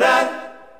Rural.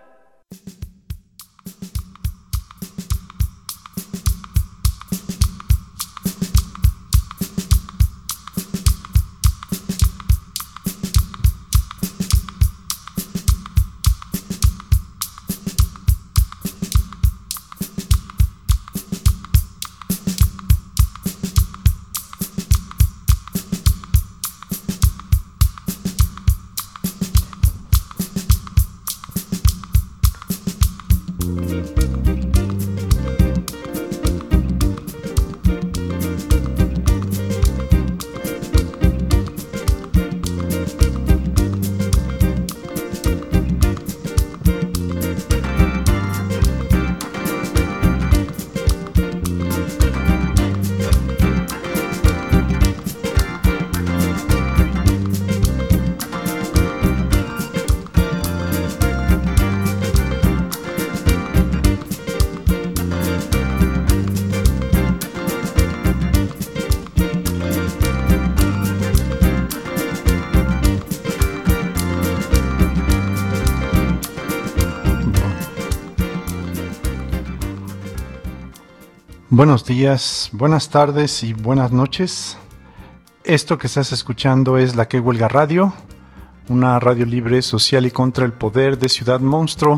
Buenos días, buenas tardes y buenas noches. Esto que estás escuchando es La Que Huelga Radio, una radio libre, social y contra el poder de Ciudad Monstruo,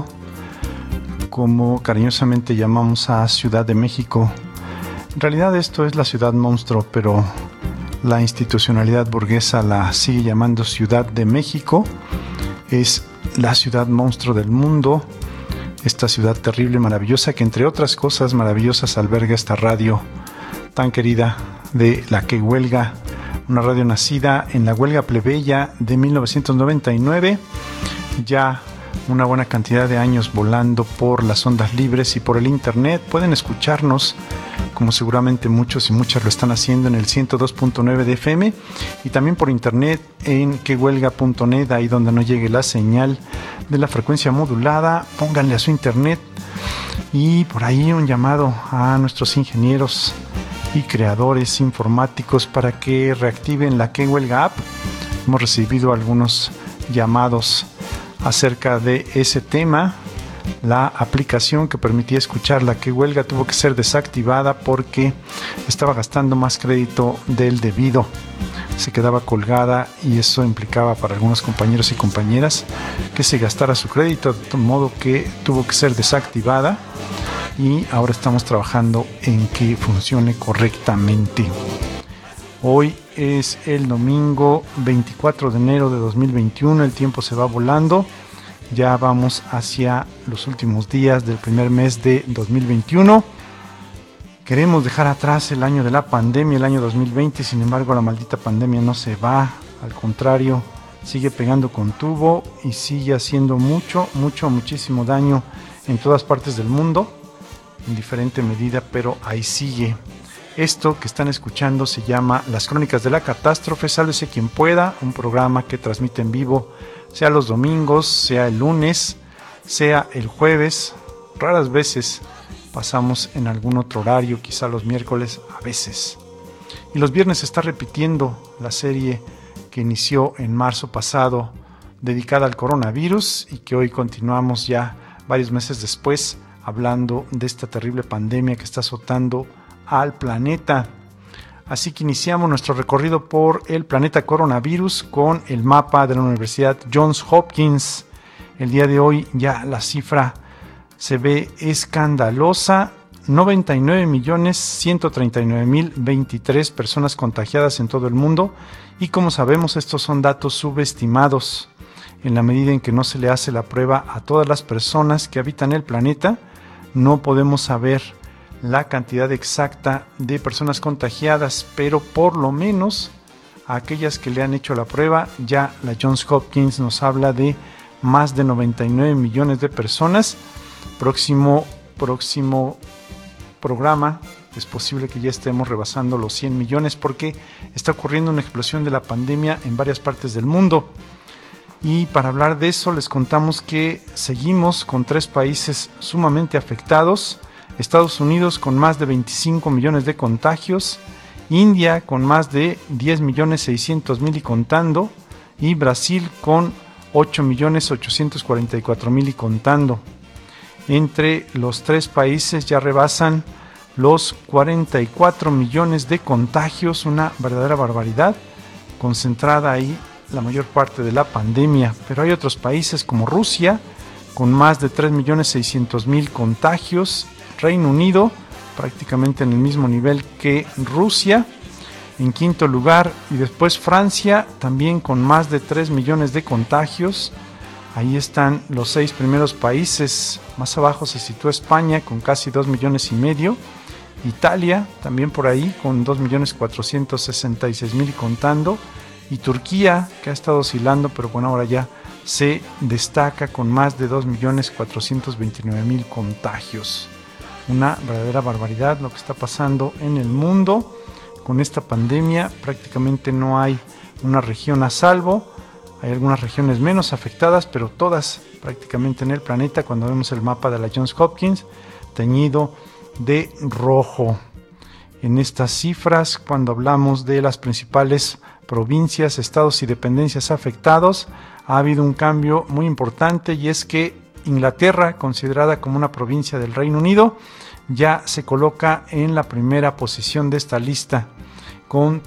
como cariñosamente llamamos a Ciudad de México. En realidad esto es la Ciudad Monstruo, pero la institucionalidad burguesa la sigue llamando Ciudad de México. Es la ciudad monstruo del mundo. Esta ciudad terrible, maravillosa, que entre otras cosas maravillosas alberga esta radio tan querida de La Que Huelga, una radio nacida en la huelga plebeya de 1999, ya una buena cantidad de años volando por las ondas libres y por el internet. Pueden escucharnos, como seguramente muchos y muchas lo están haciendo, en el 102.9 de FM y también por internet en quehuelga.net, ahí donde no llegue la señal de la frecuencia modulada, pónganle a su internet. Y por ahí un llamado a nuestros ingenieros y creadores informáticos para que reactiven la Que Huelga App. Hemos recibido algunos llamados acerca de ese tema. La aplicación que permitía escuchar La Que Huelga tuvo que ser desactivada porque estaba gastando más crédito del debido. Se quedaba colgada y eso implicaba para algunos compañeros y compañeras que se gastara su crédito, de modo que tuvo que ser desactivada y ahora estamos trabajando en que funcione correctamente. Hoy es el domingo 24 de enero de 2021, el tiempo se va volando. Ya vamos hacia los últimos días del primer mes de 2021. Queremos dejar atrás el año de la pandemia, el año 2020, sin embargo la maldita pandemia no se va, al contrario, sigue pegando con tubo y sigue haciendo muchísimo daño en todas partes del mundo, en diferente medida, pero ahí sigue. Esto que están escuchando se llama Las Crónicas de la Catástrofe, sálvese quien pueda, un programa que transmite en vivo, sea los domingos, sea el lunes, sea el jueves, raras veces pasamos en algún otro horario, quizá los miércoles a veces. Y los viernes se está repitiendo la serie que inició en marzo pasado, dedicada al coronavirus y que hoy continuamos ya varios meses después, hablando de esta terrible pandemia que está azotando al planeta. Así que iniciamos nuestro recorrido por el planeta coronavirus con el mapa de la Universidad Johns Hopkins. El día de hoy ya la cifra se ve escandalosa: 99.139.023 personas contagiadas en todo el mundo, y como sabemos estos son datos subestimados. En la medida en que no se le hace la prueba a todas las personas que habitan el planeta, no podemos saber la cantidad exacta de personas contagiadas, pero por lo menos a aquellas que le han hecho la prueba, ya la Johns Hopkins nos habla de más de 99 millones de personas. Próximo programa es posible que ya estemos rebasando los 100 millones porque está ocurriendo una explosión de la pandemia en varias partes del mundo. Y para hablar de eso les contamos que seguimos con 3 países sumamente afectados: Estados Unidos con más de 25 millones de contagios, India con más de 10.600.000 y contando, y Brasil con 8.844.000 y contando. Entre los tres países ya rebasan los 44 millones de contagios, una verdadera barbaridad, concentrada ahí la mayor parte de la pandemia. Pero hay otros países como Rusia, con más de 3.600.000 contagios, Reino Unido, prácticamente en el mismo nivel que Rusia, en quinto lugar, y después Francia, también con más de 3 millones de contagios. Ahí están los 6 primeros países. Más abajo se sitúa España con casi 2 millones y medio. Italia también por ahí con 2.466.000 y contando. Y Turquía, que ha estado oscilando, pero bueno, ahora ya se destaca con más de 2.429.000 contagios. Una verdadera barbaridad lo que está pasando en el mundo con esta pandemia. Prácticamente no hay una región a salvo. Hay algunas regiones menos afectadas, pero todas prácticamente en el planeta, cuando vemos el mapa de la Johns Hopkins, teñido de rojo. En estas cifras, cuando hablamos de las principales provincias, estados y dependencias afectados, ha habido un cambio muy importante, y es que Inglaterra, considerada como una provincia del Reino Unido, ya se coloca en la primera posición de esta lista, con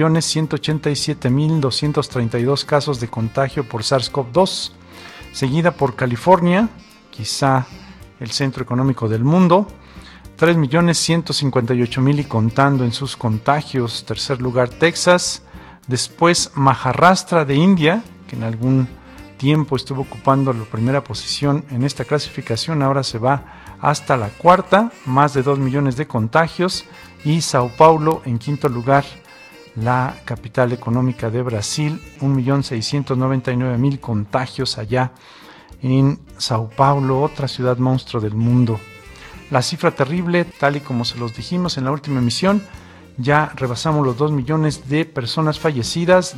3.187.232 casos de contagio por SARS-CoV-2, seguida por California, quizá el centro económico del mundo, 3.158.000 y contando en sus contagios. Tercer lugar Texas, después Maharashtra de India, que en algún tiempo estuvo ocupando la primera posición en esta clasificación, ahora se va hasta la cuarta, más de 2 millones de contagios, y Sao Paulo en quinto lugar, la capital económica de Brasil, 1.699.000 contagios allá en Sao Paulo, otra ciudad monstruo del mundo. La cifra terrible, tal y como se los dijimos en la última emisión, ya rebasamos los 2 millones de personas fallecidas,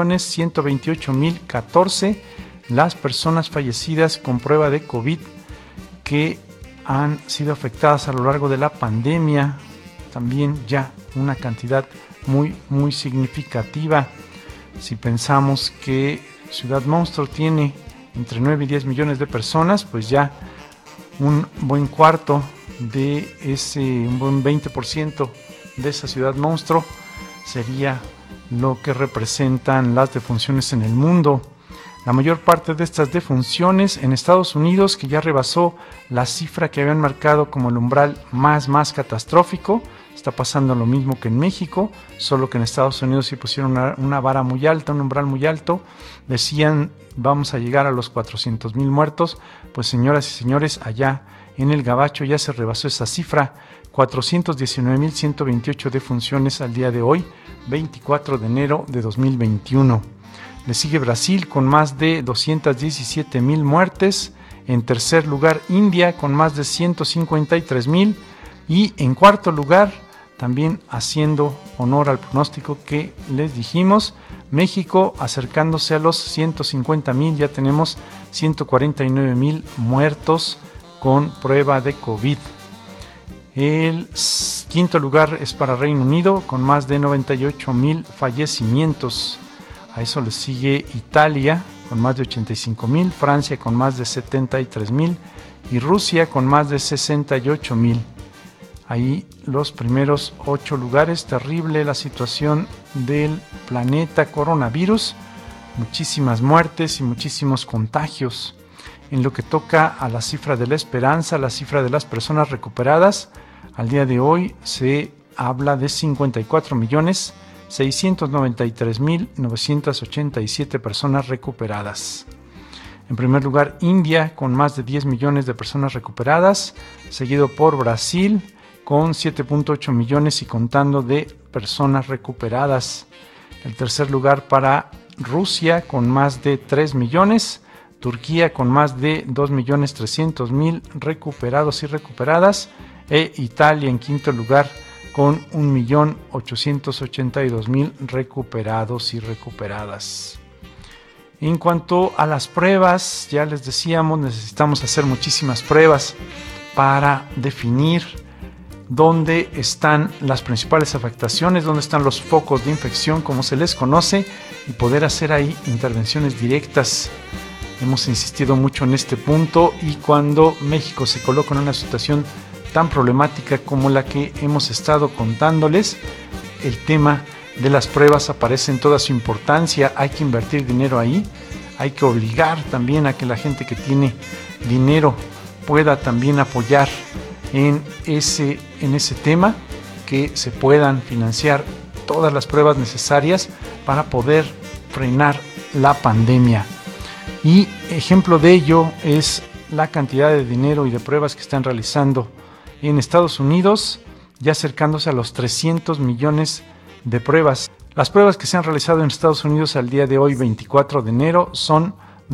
2.128.014 las personas fallecidas con prueba de COVID que han sido afectadas a lo largo de la pandemia. También ya una cantidad muy significativa. Si pensamos que Ciudad Monstruo tiene entre 9 y 10 millones de personas, pues ya un buen cuarto de un buen 20% de esa Ciudad Monstruo sería lo que representan las defunciones en el mundo. La mayor parte de estas defunciones en Estados Unidos, que ya rebasó la cifra que habían marcado como el umbral más catastrófico. Está pasando lo mismo que en México, solo que en Estados Unidos sí pusieron una vara muy alta, un umbral muy alto. Decían, vamos a llegar a los 400,000 muertos. Pues señoras y señores, allá en el Gabacho ya se rebasó esa cifra. 419,128 defunciones al día de hoy, 24 de enero de 2021. Le sigue Brasil con más de 217,000 muertes. En tercer lugar, India con más de 153,000. Y en cuarto lugar, también haciendo honor al pronóstico que les dijimos, México acercándose a los 150,000. Ya tenemos 149,000 muertos con prueba de COVID. El quinto lugar es para Reino Unido con más de 98,000 fallecimientos. A eso le sigue Italia con más de 85,000, Francia con más de 73,000 y Rusia con más de 68,000. Ahí los primeros 8 lugares. Terrible la situación del planeta coronavirus. Muchísimas muertes y muchísimos contagios. En lo que toca a la cifra de la esperanza, la cifra de las personas recuperadas, al día de hoy se habla de 54,693,987 personas recuperadas. En primer lugar, India con más de 10 millones de personas recuperadas, seguido por Brasil con 7.8 millones y contando de personas recuperadas. El tercer lugar para Rusia con más de 3 millones, Turquía con más de 2.300.000 recuperados y recuperadas, e Italia en quinto lugar con 1.882.000 recuperados y recuperadas. En cuanto a las pruebas, ya les decíamos, necesitamos hacer muchísimas pruebas para definir dónde están las principales afectaciones, dónde están los focos de infección, como se les conoce, y poder hacer ahí intervenciones directas. Hemos insistido mucho en este punto, y cuando México se coloca en una situación tan problemática como la que hemos estado contándoles, el tema de las pruebas aparece en toda su importancia. Hay que invertir dinero ahí, hay que obligar también a que la gente que tiene dinero pueda también apoyar en ese tema, que se puedan financiar todas las pruebas necesarias para poder frenar la pandemia. Y ejemplo de ello es la cantidad de dinero y de pruebas que están realizando en Estados Unidos, ya acercándose a los 300 millones de pruebas. Las pruebas que se han realizado en Estados Unidos al día de hoy, 24 de enero, son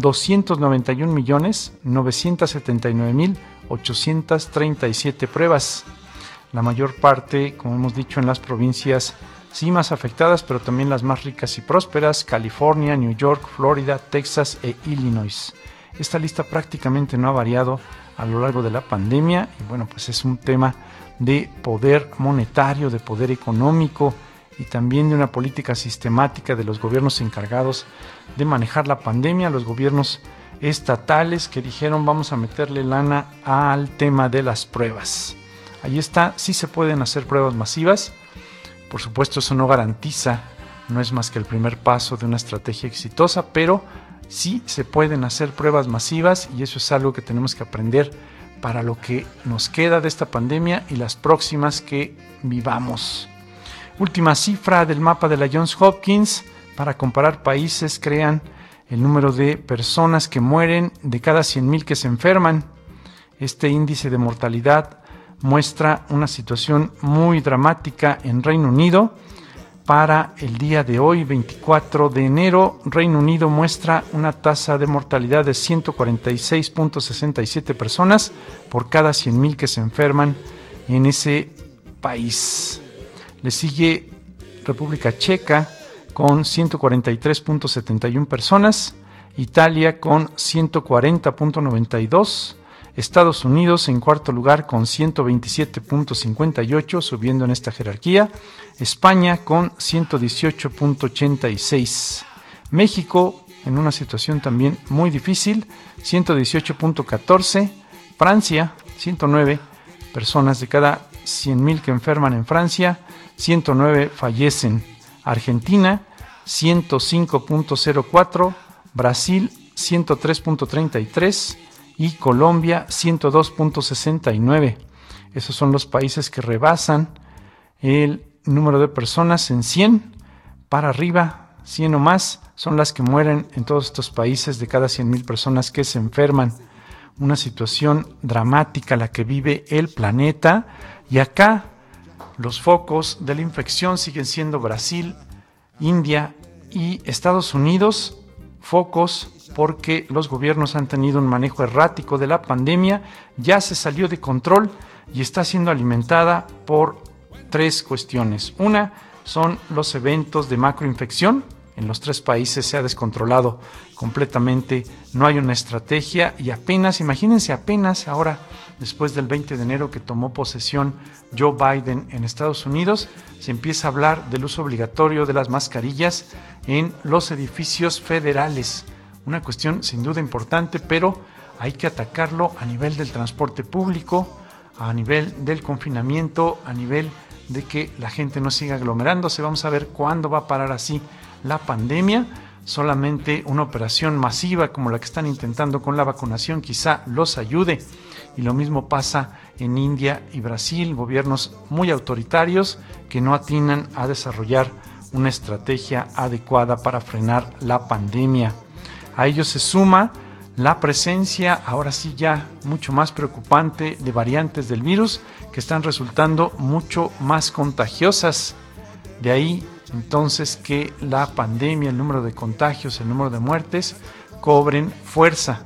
291.979.837 pruebas. La mayor parte, como hemos dicho, en las provincias sí más afectadas, pero también las más ricas y prósperas: California, New York, Florida, Texas e Illinois. Esta lista prácticamente no ha variado a lo largo de la pandemia, y bueno, pues es un tema de poder monetario, de poder económico, y también de una política sistemática de los gobiernos encargados de manejar la pandemia, los gobiernos estatales, que dijeron: vamos a meterle lana al tema de las pruebas. Ahí está, sí se pueden hacer pruebas masivas. Por supuesto, eso no garantiza, no es más que el primer paso de una estrategia exitosa, pero sí se pueden hacer pruebas masivas, y eso es algo que tenemos que aprender para lo que nos queda de esta pandemia y las próximas que vivamos. Última cifra del mapa de la Johns Hopkins: para comparar países, crean el número de personas que mueren de cada 100.000 que se enferman. Este índice de mortalidad muestra una situación muy dramática en Reino Unido. Para el día de hoy, 24 de enero, Reino Unido muestra una tasa de mortalidad de 146.67 personas por cada 100.000 que se enferman en ese país. Le sigue República Checa con 143.71 personas, Italia con 140.92, Estados Unidos en cuarto lugar con 127.58, subiendo en esta jerarquía, España con 118.86, México en una situación también muy difícil, 118.14, Francia 109 personas de cada 100.000 que enferman en Francia, 109 fallecen, Argentina 105.04, Brasil 103.33 y Colombia 102.69. Esos son los países que rebasan el número de personas en 100 para arriba. 100 o más son las que mueren en todos estos países de cada 100.000 personas que se enferman. Una situación dramática la que vive el planeta, y acá los focos de la infección siguen siendo Brasil, India y Estados Unidos. Focos porque los gobiernos han tenido un manejo errático de la pandemia, ya se salió de control y está siendo alimentada por tres cuestiones. Una son los eventos de macroinfección. En los tres países se ha descontrolado completamente, no hay una estrategia, y imagínense ahora, después del 20 de enero que tomó posesión Joe Biden en Estados Unidos, se empieza a hablar del uso obligatorio de las mascarillas en los edificios federales. Una cuestión sin duda importante, pero hay que atacarlo a nivel del transporte público, a nivel del confinamiento, a nivel de que la gente no siga aglomerándose. Vamos a ver cuándo va a parar así la pandemia. Solamente una operación masiva como la que están intentando con la vacunación quizá los ayude. Y lo mismo pasa en India y Brasil, gobiernos muy autoritarios que no atinan a desarrollar una estrategia adecuada para frenar la pandemia. A ello se suma la presencia, ahora sí ya mucho más preocupante, de variantes del virus que están resultando mucho más contagiosas. De ahí entonces que la pandemia, el número de contagios, el número de muertes cobren fuerza.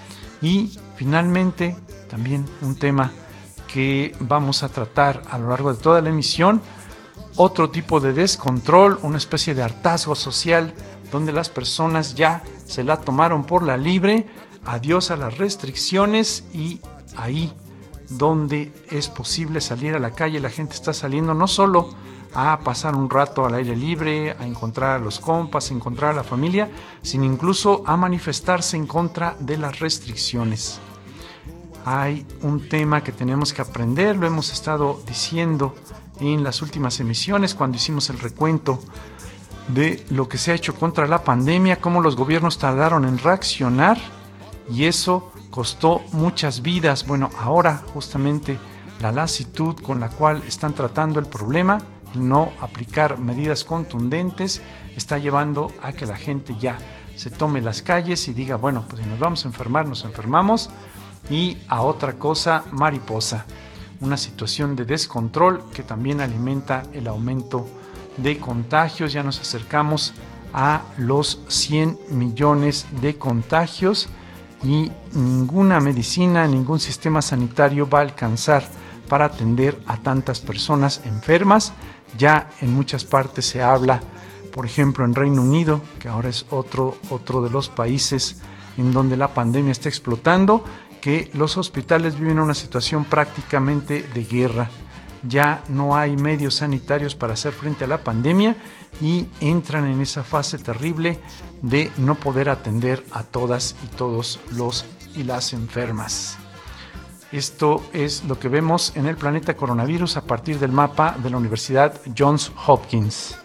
Y finalmente también un tema que vamos a tratar a lo largo de toda la emisión: otro tipo de descontrol, una especie de hartazgo social donde las personas ya se la tomaron por la libre. Adiós a las restricciones, y ahí donde es posible salir a la calle, la gente está saliendo no solo a pasar un rato al aire libre, a encontrar a los compas, a encontrar a la familia, sin incluso a manifestarse en contra de las restricciones. Hay un tema que tenemos que aprender, lo hemos estado diciendo en las últimas emisiones cuando hicimos el recuento de lo que se ha hecho contra la pandemia, cómo los gobiernos tardaron en reaccionar y eso costó muchas vidas. Bueno, ahora justamente la lasitud con la cual están tratando el problema, no aplicar medidas contundentes, está llevando a que la gente ya se tome las calles y diga, bueno, pues si nos vamos a enfermar, nos enfermamos, y a otra cosa mariposa. Una situación de descontrol que también alimenta el aumento de contagios. Ya nos acercamos a los 100 millones de contagios y ninguna medicina, ningún sistema sanitario va a alcanzar para atender a tantas personas enfermas. Ya en muchas partes se habla, por ejemplo en Reino Unido, que ahora es otro de los países en donde la pandemia está explotando, que los hospitales viven una situación prácticamente de guerra. Ya no hay medios sanitarios para hacer frente a la pandemia y entran en esa fase terrible de no poder atender a todas y todos los y las enfermas. Esto es lo que vemos en el planeta coronavirus a partir del mapa de la Universidad Johns Hopkins.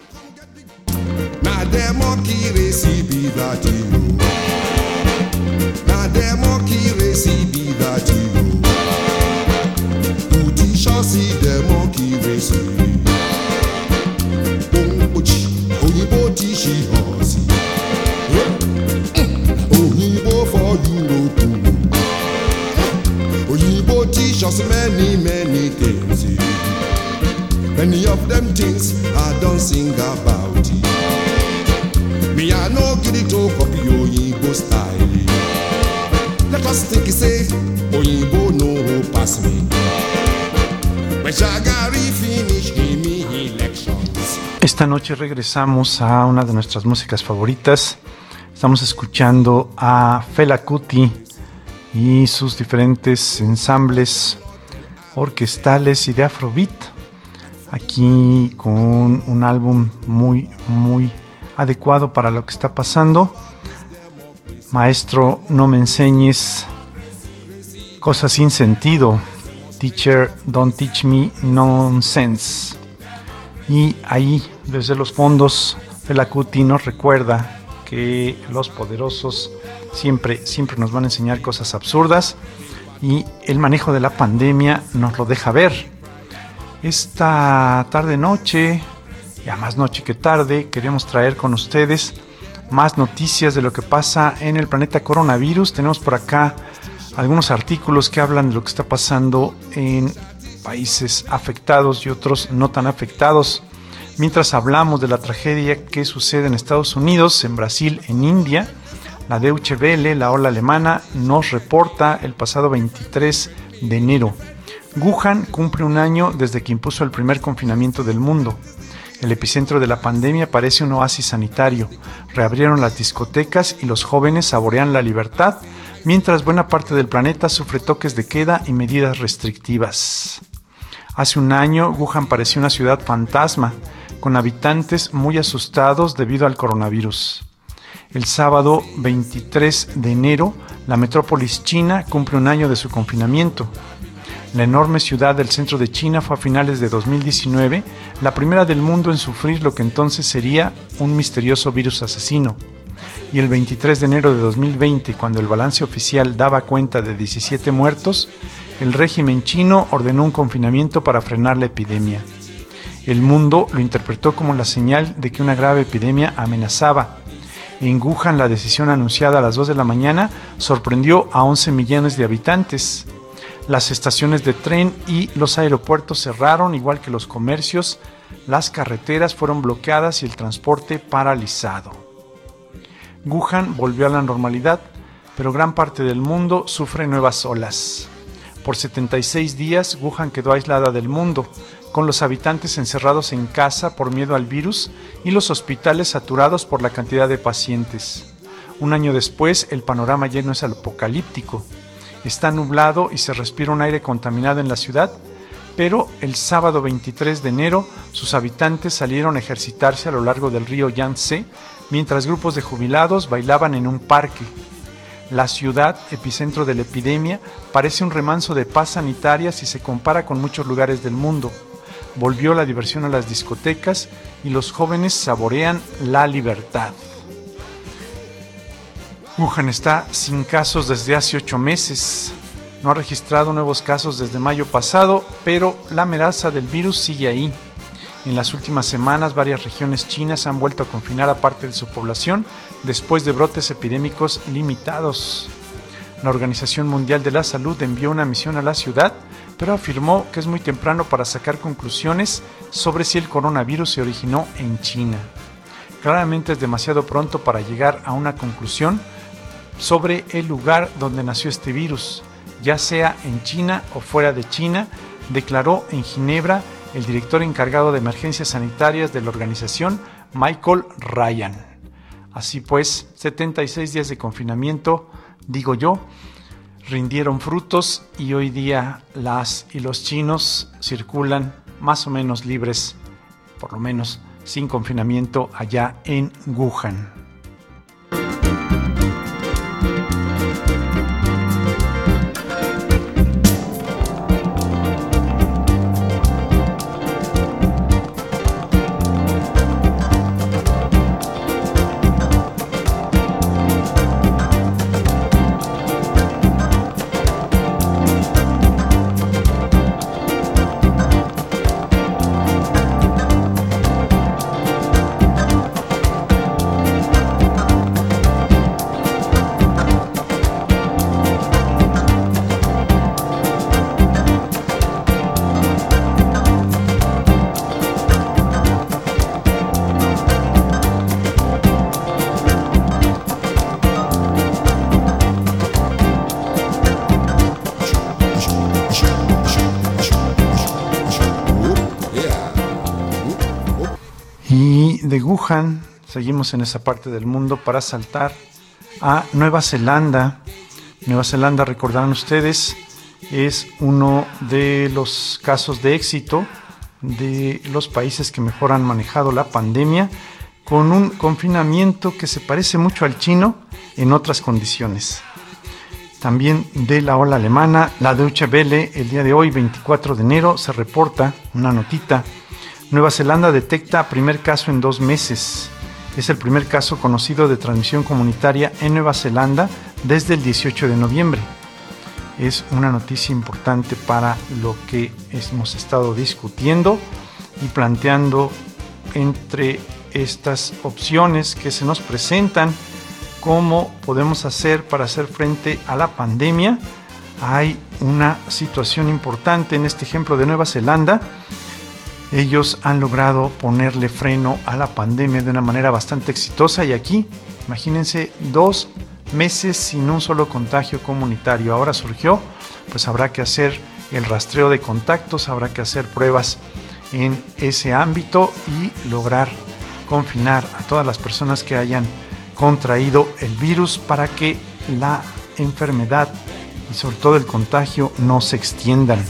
Many things. Many of them things I don't sing about. Me I no get it to copy Oyinbo style. Let us think say Oyinbo no pass me. When Shagari finish in me elections. Esta noche regresamos a una de nuestras músicas favoritas. Estamos escuchando a Fela Kuti y sus diferentes ensambles orquestales y de afrobeat, aquí con un álbum muy adecuado para lo que está pasando. Maestro, no me enseñes cosas sin sentido. Teacher, don't teach me nonsense. Y ahí, desde los fondos, Fela Kuti nos recuerda que los poderosos siempre nos van a enseñar cosas absurdas y el manejo de la pandemia nos lo deja ver. Esta tarde-noche, ya más noche que tarde, queremos traer con ustedes más noticias de lo que pasa en el planeta coronavirus. Tenemos por acá algunos artículos que hablan de lo que está pasando en países afectados y otros no tan afectados. Mientras hablamos de la tragedia que sucede en Estados Unidos, en Brasil, en India, la Deutsche Welle, la ola alemana, nos reporta el pasado 23 de enero. Wuhan cumple un año desde que impuso el primer confinamiento del mundo. El epicentro de la pandemia parece un oasis sanitario. Reabrieron las discotecas y los jóvenes saborean la libertad, mientras buena parte del planeta sufre toques de queda y medidas restrictivas. Hace un año, Wuhan parecía una ciudad fantasma, con habitantes muy asustados debido al coronavirus. El sábado 23 de enero, la metrópolis china cumple un año de su confinamiento. La enorme ciudad del centro de China fue a finales de 2019 la primera del mundo en sufrir lo que entonces sería un misterioso virus asesino. Y el 23 de enero de 2020, cuando el balance oficial daba cuenta de 17 muertos, el régimen chino ordenó un confinamiento para frenar la epidemia. El mundo lo interpretó como la señal de que una grave epidemia amenazaba. En Wuhan, la decisión anunciada a las 2 de la mañana sorprendió a 11 millones de habitantes. Las estaciones de tren y los aeropuertos cerraron, igual que los comercios, las carreteras fueron bloqueadas y el transporte paralizado. Wuhan volvió a la normalidad, pero gran parte del mundo sufre nuevas olas. Por 76 días, Wuhan quedó aislada del mundo, con los habitantes encerrados en casa por miedo al virus y los hospitales saturados por la cantidad de pacientes. Un año después, el panorama ya no es apocalíptico. Está nublado y se respira un aire contaminado en la ciudad, pero el sábado 23 de enero sus habitantes salieron a ejercitarse a lo largo del río Yangtze, mientras grupos de jubilados bailaban en un parque. La ciudad, epicentro de la epidemia, parece un remanso de paz sanitaria si se compara con muchos lugares del mundo. Volvió la diversión a las discotecas y los jóvenes saborean la libertad. Wuhan está sin casos desde hace 8 meses. No ha registrado nuevos casos desde mayo pasado, pero la amenaza del virus sigue ahí. En las últimas semanas, varias regiones chinas han vuelto a confinar a parte de su población después de brotes epidémicos limitados. La Organización Mundial de la Salud envió una misión a la ciudad, pero afirmó que es muy temprano para sacar conclusiones sobre si el coronavirus se originó en China. Claramente es demasiado pronto para llegar a una conclusión sobre el lugar donde nació este virus, ya sea en China o fuera de China, declaró en Ginebra el director encargado de emergencias sanitarias de la organización, Michael Ryan. Así pues, 76 días de confinamiento, digo yo, rindieron frutos y hoy día las y los chinos circulan más o menos libres, por lo menos sin confinamiento allá en Wuhan. Y de Wuhan seguimos en esa parte del mundo para saltar a Nueva Zelanda. Nueva Zelanda, recordarán ustedes, es uno de los casos de éxito de los países que mejor han manejado la pandemia, con un confinamiento que se parece mucho al chino en otras condiciones. También de la ola alemana, la Deutsche Welle, el día de hoy, 24 de enero, se reporta una notita. Nueva Zelanda detecta primer caso en 2 meses. Es el primer caso conocido de transmisión comunitaria en Nueva Zelanda desde el 18 de noviembre. Es una noticia importante para lo que hemos estado discutiendo y planteando entre estas opciones que se nos presentan. ¿Cómo podemos hacer para hacer frente a la pandemia? Hay una situación importante en este ejemplo de Nueva Zelanda. Ellos han logrado ponerle freno a la pandemia de una manera bastante exitosa y aquí, imagínense, 2 meses sin un solo contagio comunitario. Ahora surgió, pues habrá que hacer el rastreo de contactos, habrá que hacer pruebas en ese ámbito y lograr confinar a todas las personas que hayan contraído el virus para que la enfermedad y sobre todo el contagio no se extiendan.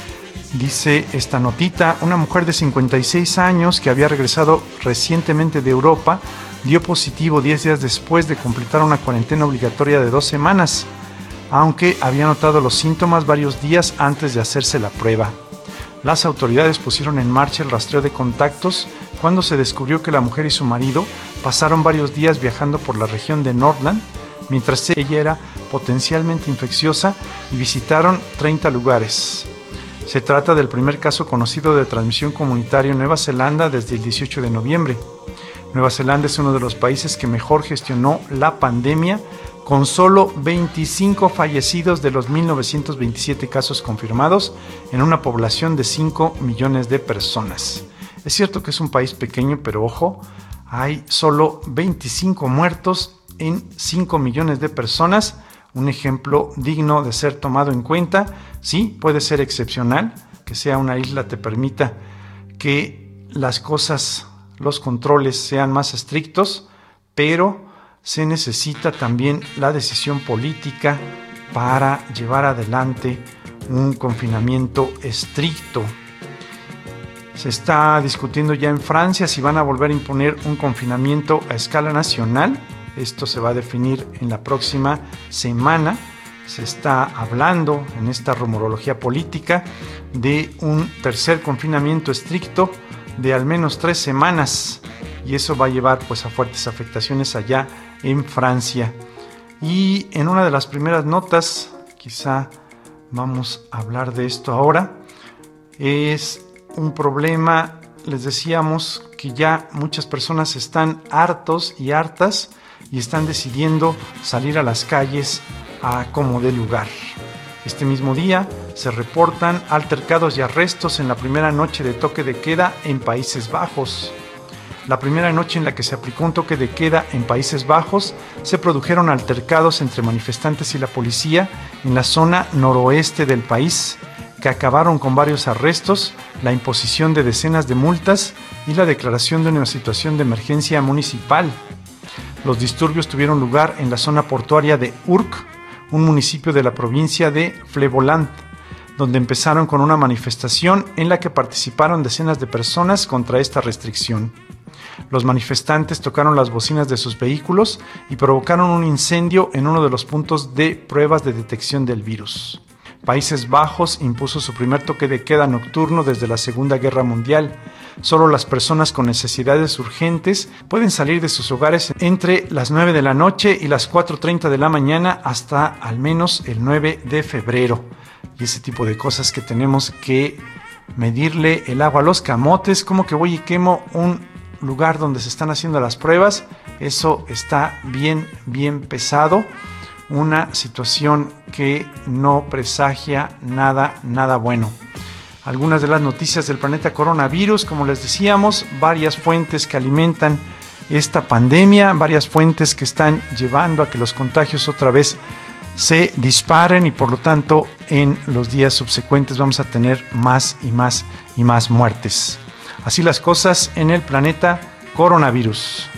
Dice esta notita, una mujer de 56 años que había regresado recientemente de Europa dio positivo 10 días después de completar una cuarentena obligatoria de 2 semanas, aunque había notado los síntomas varios días antes de hacerse la prueba. Las autoridades pusieron en marcha el rastreo de contactos cuando se descubrió que la mujer y su marido pasaron varios días viajando por la región de Nordland, mientras ella era potencialmente infecciosa, y visitaron 30 lugares. Se trata del primer caso conocido de transmisión comunitaria en Nueva Zelanda desde el 18 de noviembre. Nueva Zelanda es uno de los países que mejor gestionó la pandemia, con solo 25 fallecidos de los 1.927 casos confirmados en una población de 5 millones de personas. Es cierto que es un país pequeño, pero ojo, hay solo 25 muertos en 5 millones de personas. Un ejemplo digno de ser tomado en cuenta. Sí, puede ser excepcional, que sea una isla te permita que las cosas, los controles sean más estrictos, pero se necesita también la decisión política para llevar adelante un confinamiento estricto. Se está discutiendo ya en Francia si van a volver a imponer un confinamiento a escala nacional. Esto se va a definir en la próxima semana. Se está hablando en esta rumorología política de un tercer confinamiento estricto de al menos 3 semanas, y eso va a llevar pues a fuertes afectaciones allá en Francia. Y en una de las primeras notas, quizá vamos a hablar de esto ahora, es un problema. Les decíamos que ya muchas personas están hartos y hartas y están decidiendo salir a las calles a como dé lugar. Este mismo día se reportan altercados y arrestos en la primera noche de toque de queda en Países Bajos. La primera noche en la que se aplicó un toque de queda en Países Bajos, se produjeron altercados entre manifestantes y la policía en la zona noroeste del país, que acabaron con varios arrestos, la imposición de decenas de multas y la declaración de una situación de emergencia municipal. Los disturbios tuvieron lugar en la zona portuaria de Urk, un municipio de la provincia de Flevoland, donde empezaron con una manifestación en la que participaron decenas de personas contra esta restricción. Los manifestantes tocaron las bocinas de sus vehículos y provocaron un incendio en uno de los puntos de pruebas de detección del virus. Países Bajos impuso su primer toque de queda nocturno desde la Segunda Guerra Mundial. Solo las personas con necesidades urgentes pueden salir de sus hogares entre las 9 de la noche y las 4:30 de la mañana hasta al menos el 9 de febrero. Y ese tipo de cosas que tenemos que medirle el agua a los camotes, como que voy y quemo un lugar donde se están haciendo las pruebas, eso está bien pesado. Una situación que no presagia nada bueno. Algunas de las noticias del planeta coronavirus, como les decíamos, varias fuentes que alimentan esta pandemia, varias fuentes que están llevando a que los contagios otra vez se disparen, y por lo tanto en los días subsecuentes vamos a tener más muertes. Así las cosas en el planeta coronavirus.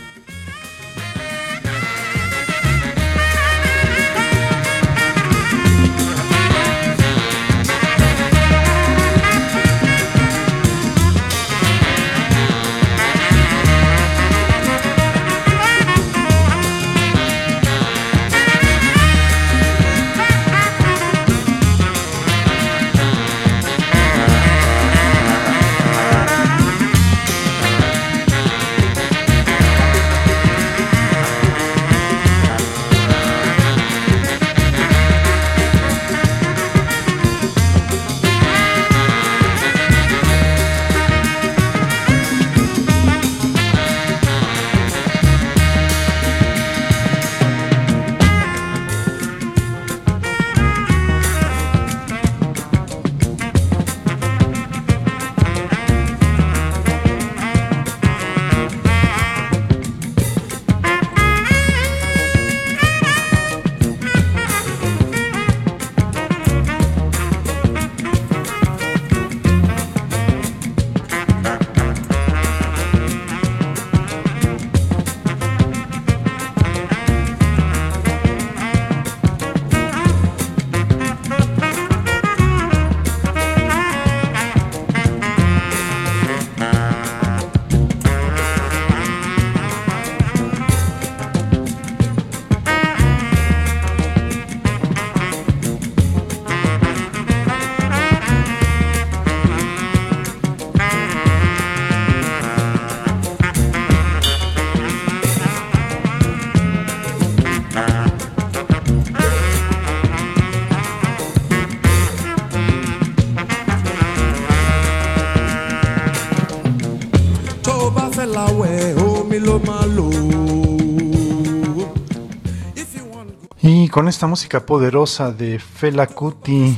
Y con esta música poderosa de Fela Kuti,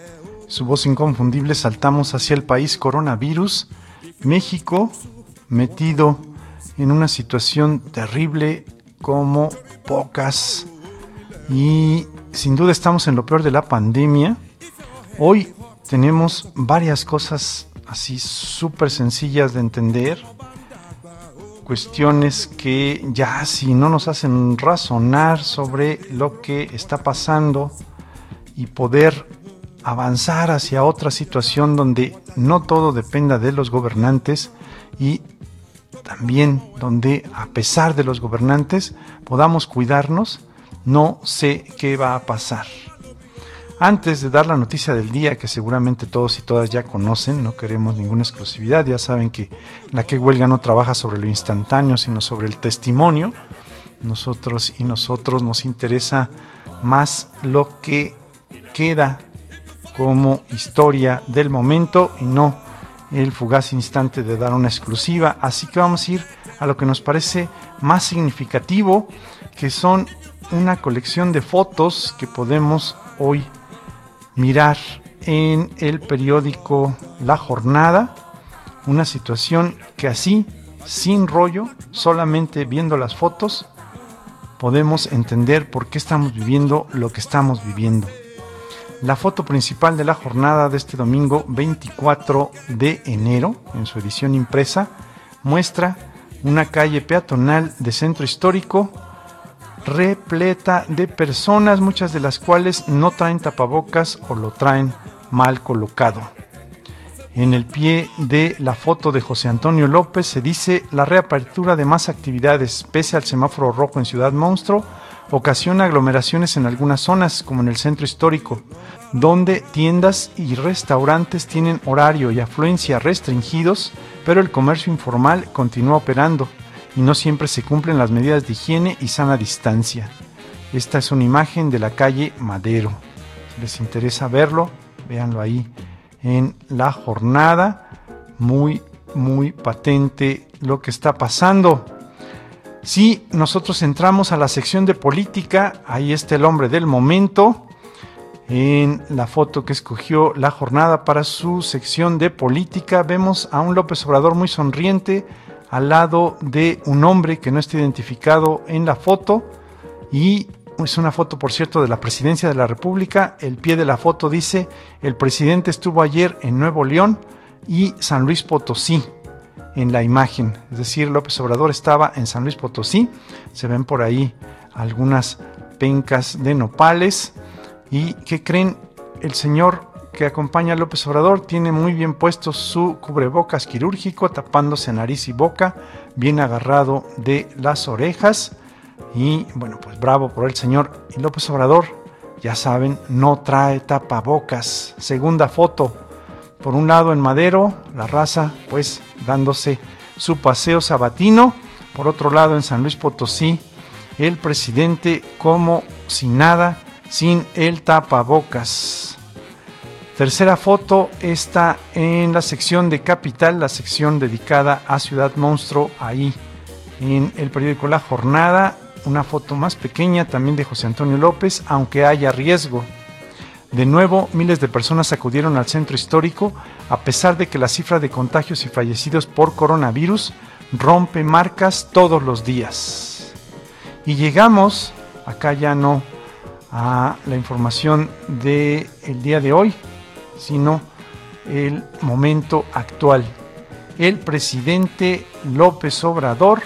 su voz inconfundible, saltamos hacia el país coronavirus. México metido en una situación terrible como pocas, y sin duda estamos en lo peor de la pandemia. Hoy tenemos varias cosas así súper sencillas de entender, cuestiones que ya si no nos hacen razonar sobre lo que está pasando y poder avanzar hacia otra situación donde no todo dependa de los gobernantes y también donde, a pesar de los gobernantes, podamos cuidarnos. No sé qué va a pasar. Antes de dar la noticia del día, que seguramente todos y todas ya conocen, no queremos ninguna exclusividad, ya saben que la que huelga no trabaja sobre lo instantáneo, sino sobre el testimonio. Nosotros nos interesa más lo que queda como historia del momento y no el fugaz instante de dar una exclusiva. Así que vamos a ir a lo que nos parece más significativo, que son una colección de fotos que podemos hoy mirar en el periódico La Jornada. Una situación que así, sin rollo, solamente viendo las fotos, podemos entender por qué estamos viviendo lo que estamos viviendo. La foto principal de La Jornada de este domingo 24 de enero, en su edición impresa, muestra una calle peatonal de centro histórico repleta de personas, muchas de las cuales no traen tapabocas o lo traen mal colocado. En el pie de la foto de José Antonio López se dice: la reapertura de más actividades, pese al semáforo rojo en Ciudad Monstruo, ocasiona aglomeraciones en algunas zonas, como en el centro histórico, donde tiendas y restaurantes tienen horario y afluencia restringidos, pero el comercio informal continúa operando y no siempre se cumplen las medidas de higiene y sana distancia. Esta es una imagen de la calle Madero. Si les interesa verlo, véanlo ahí en La Jornada. Muy patente lo que está pasando. Si nosotros entramos a la sección de política, ahí está el hombre del momento en la foto que escogió La Jornada para su sección de política. Vemos a un López Obrador muy sonriente al lado de un hombre que no está identificado en la foto, y es una foto, por cierto, de la Presidencia de la República. El pie de la foto dice: el presidente estuvo ayer en Nuevo León y San Luis Potosí, en la imagen. Es decir, López Obrador estaba en San Luis Potosí. Se ven por ahí algunas pencas de nopales. ¿Y qué creen? El señor que acompaña a López Obrador tiene muy bien puesto su cubrebocas quirúrgico, tapándose nariz y boca, bien agarrado de las orejas. Y bueno, pues bravo por el señor. Y López Obrador, ya saben, no trae tapabocas. Segunda foto. Por un lado en Madero, la raza pues dándose su paseo sabatino. Por otro lado en San Luis Potosí, el presidente como si nada, sin el tapabocas. Tercera foto está en la sección de Capital, la sección dedicada a Ciudad Monstruo, ahí en el periódico La Jornada. Una foto más pequeña también de José Antonio López, aunque haya riesgo. De nuevo, miles de personas acudieron al centro histórico, a pesar de que la cifra de contagios y fallecidos por coronavirus rompe marcas todos los días. Y llegamos, acá ya no a la información del día de hoy, sino el momento actual. El presidente López Obrador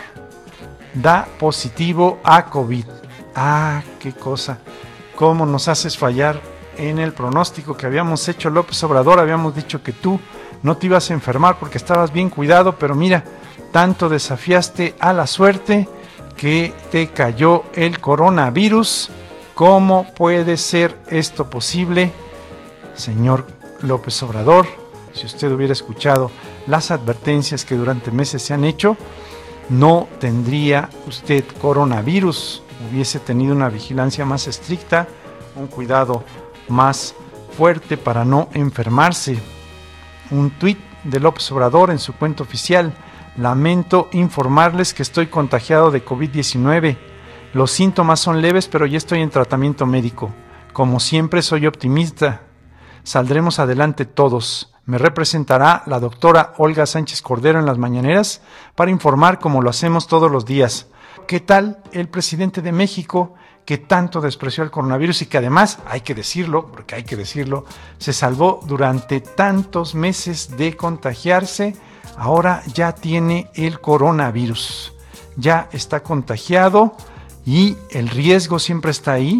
da positivo a COVID. Qué cosa. ¿Cómo nos haces fallar en el pronóstico que habíamos hecho, López Obrador? Habíamos dicho que tú no te ibas a enfermar porque estabas bien cuidado, pero mira, tanto desafiaste a la suerte que te cayó el coronavirus. ¿Cómo puede ser esto posible, señor López Obrador? Si usted hubiera escuchado las advertencias que durante meses se han hecho, no tendría usted coronavirus. Hubiese tenido una vigilancia más estricta, un cuidado más fuerte para no enfermarse. Un tuit de López Obrador en su cuenta oficial: lamento informarles que estoy contagiado de COVID-19. Los síntomas son leves, pero ya estoy en tratamiento médico. Como siempre, soy optimista. Saldremos adelante todos. Me representará la doctora Olga Sánchez Cordero en las mañaneras para informar como lo hacemos todos los días. ¿Qué tal el presidente de México, que tanto despreció el coronavirus y que además, hay que decirlo, porque hay que decirlo, se salvó durante tantos meses de contagiarse? Ahora ya tiene el coronavirus. Ya está contagiado y el riesgo siempre está ahí.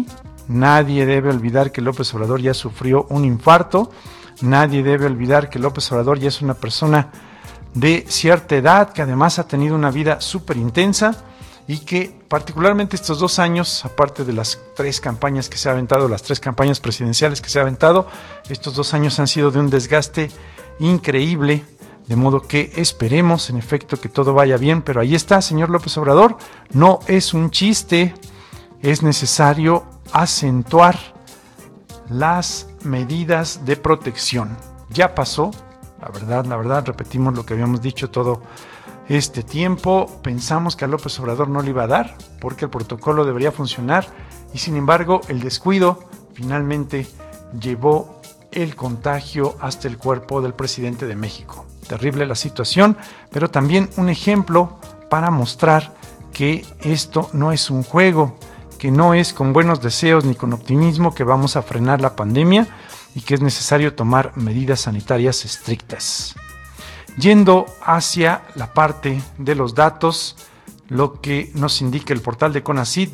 Nadie debe olvidar que López Obrador ya sufrió un infarto. Nadie debe olvidar que López Obrador ya es una persona de cierta edad, que además ha tenido una vida súper intensa y que particularmente estos 2 años, aparte de las 3 campañas que se ha aventado, las 3 campañas presidenciales que se ha aventado, estos 2 años han sido de un desgaste increíble, de modo que esperemos en efecto que todo vaya bien, pero ahí está, señor López Obrador, no es un chiste, es necesario acentuar las medidas de protección. Ya pasó, la verdad, repetimos lo que habíamos dicho todo este tiempo. Pensamos que a López Obrador no le iba a dar, porque el protocolo debería funcionar, y sin embargo el descuido finalmente llevó el contagio hasta el cuerpo del presidente de México. Terrible la situación, pero también un ejemplo para mostrar que esto no es un juego, que no es con buenos deseos ni con optimismo que vamos a frenar la pandemia y que es necesario tomar medidas sanitarias estrictas. Yendo hacia la parte de los datos, lo que nos indica el portal de CONACYT,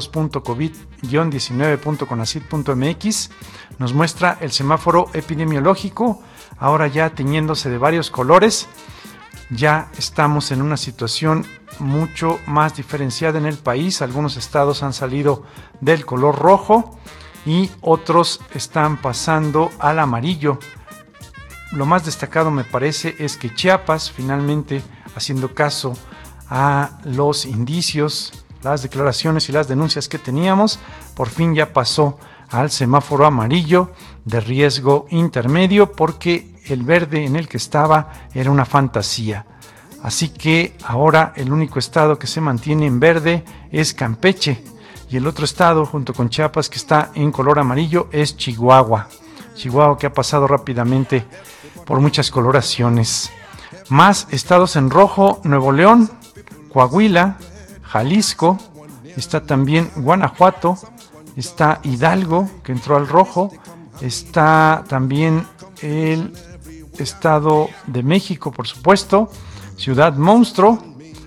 datos.covid-19.conacyd.mx, nos muestra el semáforo epidemiológico, ahora ya teñiéndose de varios colores. Ya estamos en una situación mucho más diferenciada en el país. Algunos estados han salido del color rojo y otros están pasando al amarillo. Lo más destacado me parece es que Chiapas, finalmente haciendo caso a los indicios, las declaraciones y las denuncias que teníamos, por fin ya pasó al semáforo amarillo de riesgo intermedio, porque el verde en el que estaba era una fantasía. Así que ahora el único estado que se mantiene en verde es Campeche, y el otro estado junto con Chiapas que está en color amarillo es Chihuahua. Chihuahua, que ha pasado rápidamente por muchas coloraciones. Más estados en rojo: Nuevo León, Coahuila, Jalisco, está también Guanajuato, está Hidalgo, que entró al rojo, está también el Estado de México, por supuesto, Ciudad Monstruo,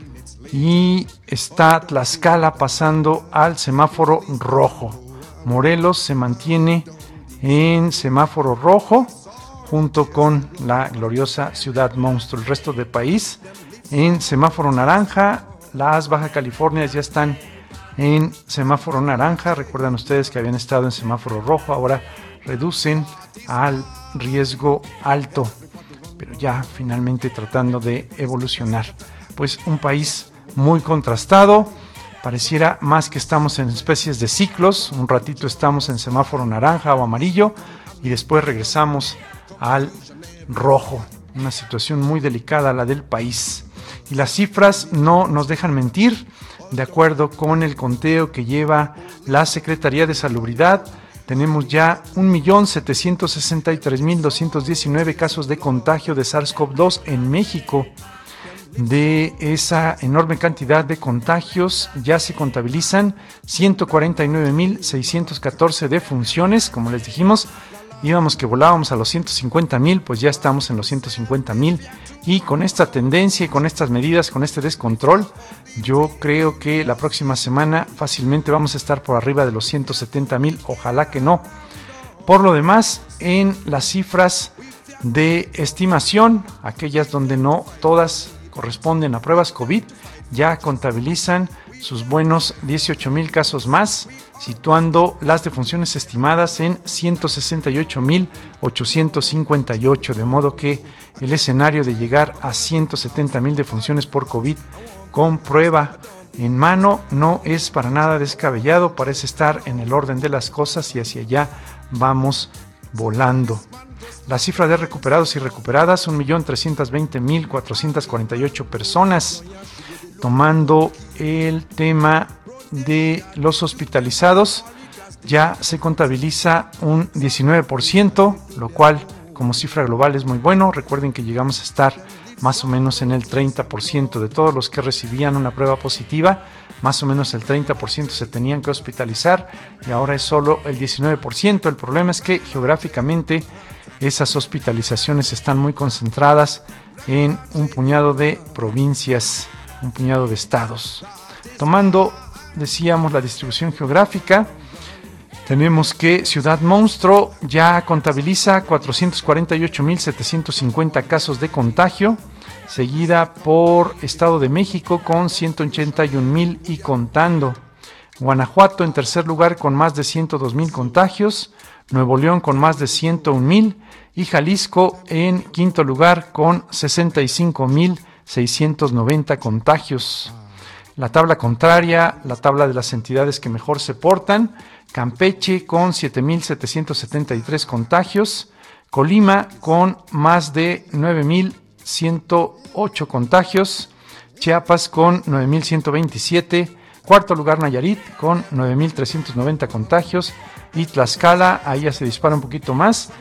y está Tlaxcala pasando al semáforo rojo. Morelos se mantiene en semáforo rojo junto con la gloriosa Ciudad Monstruo. El resto del país en semáforo naranja. Las Baja Californias ya están en semáforo naranja. Recuerdan ustedes que habían estado en semáforo rojo, ahora reducen al riesgo alto, pero ya finalmente tratando de evolucionar. Pues un país muy contrastado, pareciera más que estamos en especies de ciclos. Un ratito estamos en semáforo naranja o amarillo y después regresamos al rojo. Una situación muy delicada la del país. Y las cifras no nos dejan mentir. De acuerdo con el conteo que lleva la Secretaría de Salubridad, tenemos ya 1.763.219 casos de contagio de SARS-CoV-2 en México. De esa enorme cantidad de contagios ya se contabilizan 149.614 defunciones. Como les dijimos, íbamos que volábamos a los 150,000, pues ya estamos en los 150,000. Y con esta tendencia y con estas medidas, con este descontrol, yo creo que la próxima semana fácilmente vamos a estar por arriba de los 170,000. Ojalá que no. Por lo demás, en las cifras de estimación, aquellas donde no todas corresponden a pruebas COVID, ya contabilizan sus buenos 18,000 casos más, situando las defunciones estimadas en 168,858, de modo que el escenario de llegar a 170,000 defunciones por COVID con prueba en mano no es para nada descabellado, parece estar en el orden de las cosas y hacia allá vamos volando. La cifra de recuperados y recuperadas, 1.320.448 personas. Tomando el tema de los hospitalizados, ya se contabiliza un 19%, lo cual como cifra global es muy bueno. Recuerden que llegamos a estar más o menos en el 30% de todos los que recibían una prueba positiva, más o menos el 30% se tenían que hospitalizar y ahora es solo el 19%. El problema es que geográficamente esas hospitalizaciones están muy concentradas en un puñado de provincias, un puñado de estados. Tomando, decíamos, la distribución geográfica, Tenemos que Ciudad Monstruo ya contabiliza 448.750 casos de contagio, seguida por Estado de México con 181.000 y contando. Guanajuato en tercer lugar con más de 102.000 contagios, Nuevo León con más de 101.000 y Jalisco en quinto lugar con 65.690 contagios. La tabla contraria, la tabla de las entidades que mejor se portan: Campeche con 7.773 contagios, Colima con más de 9.108 contagios, Chiapas con 9.127, cuarto lugar Nayarit con 9.390 contagios y Tlaxcala, ahí ya se dispara un poquito más,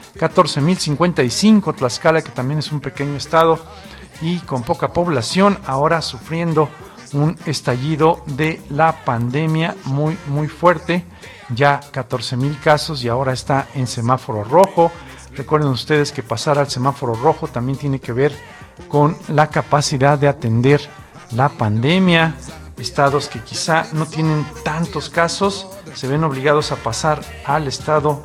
14.055, Tlaxcala, que también es un pequeño estado y con poca población, ahora sufriendo un estallido de la pandemia muy fuerte, ya 14,000 casos y ahora está en semáforo rojo. Recuerden ustedes que pasar al semáforo rojo también tiene que ver con la capacidad de atender la pandemia. Estados que quizá no tienen tantos casos se ven obligados a pasar al estado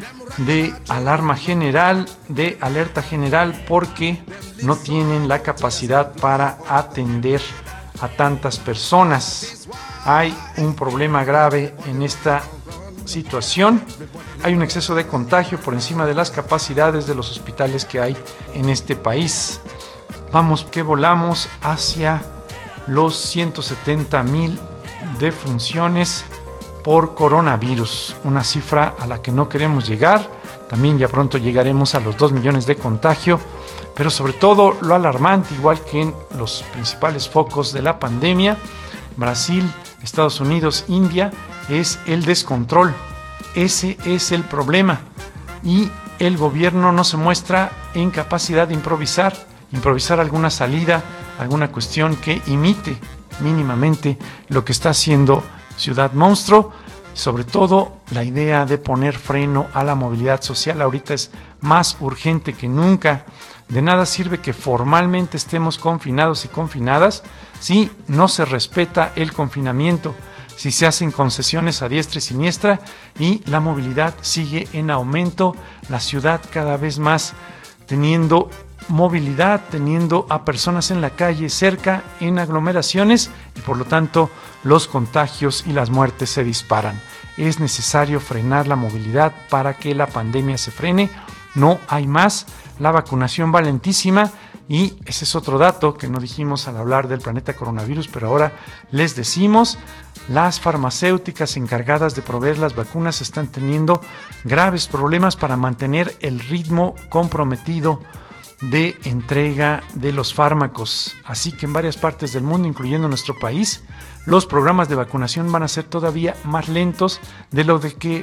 de alarma general, de alerta general, porque no tienen la capacidad para atender a tantas personas. Hay un problema grave en esta situación. Hay un exceso de contagio por encima de las capacidades de los hospitales que hay en este país. Vamos que volamos hacia los 170,000 defunciones por coronavirus, una cifra a la que no queremos llegar. También ya pronto llegaremos a los 2 millones de contagio, pero sobre todo lo alarmante, igual que en los principales focos de la pandemia, Brasil, Estados Unidos, India, es el descontrol. Ese es el problema y el gobierno no se muestra en capacidad de improvisar alguna salida, alguna cuestión que imite mínimamente lo que está haciendo Ciudad Monstruo. Sobre todo la idea de poner freno a la movilidad social ahorita es más urgente que nunca. De nada sirve que formalmente estemos confinados y confinadas si no se respeta el confinamiento, si se hacen concesiones a diestra y siniestra y la movilidad sigue en aumento, la ciudad cada vez más teniendo movilidad, teniendo a personas en la calle, cerca, en aglomeraciones, y por lo tanto los contagios y las muertes se disparan. Es necesario frenar la movilidad para que la pandemia se frene. No hay más. La vacunación va lentísima y ese es otro dato que no dijimos al hablar del planeta coronavirus, pero ahora les decimos. Las farmacéuticas encargadas de proveer las vacunas están teniendo graves problemas para mantener el ritmo comprometido de entrega de los fármacos. Así que en varias partes del mundo, incluyendo nuestro país, los programas de vacunación van a ser todavía más lentos de lo que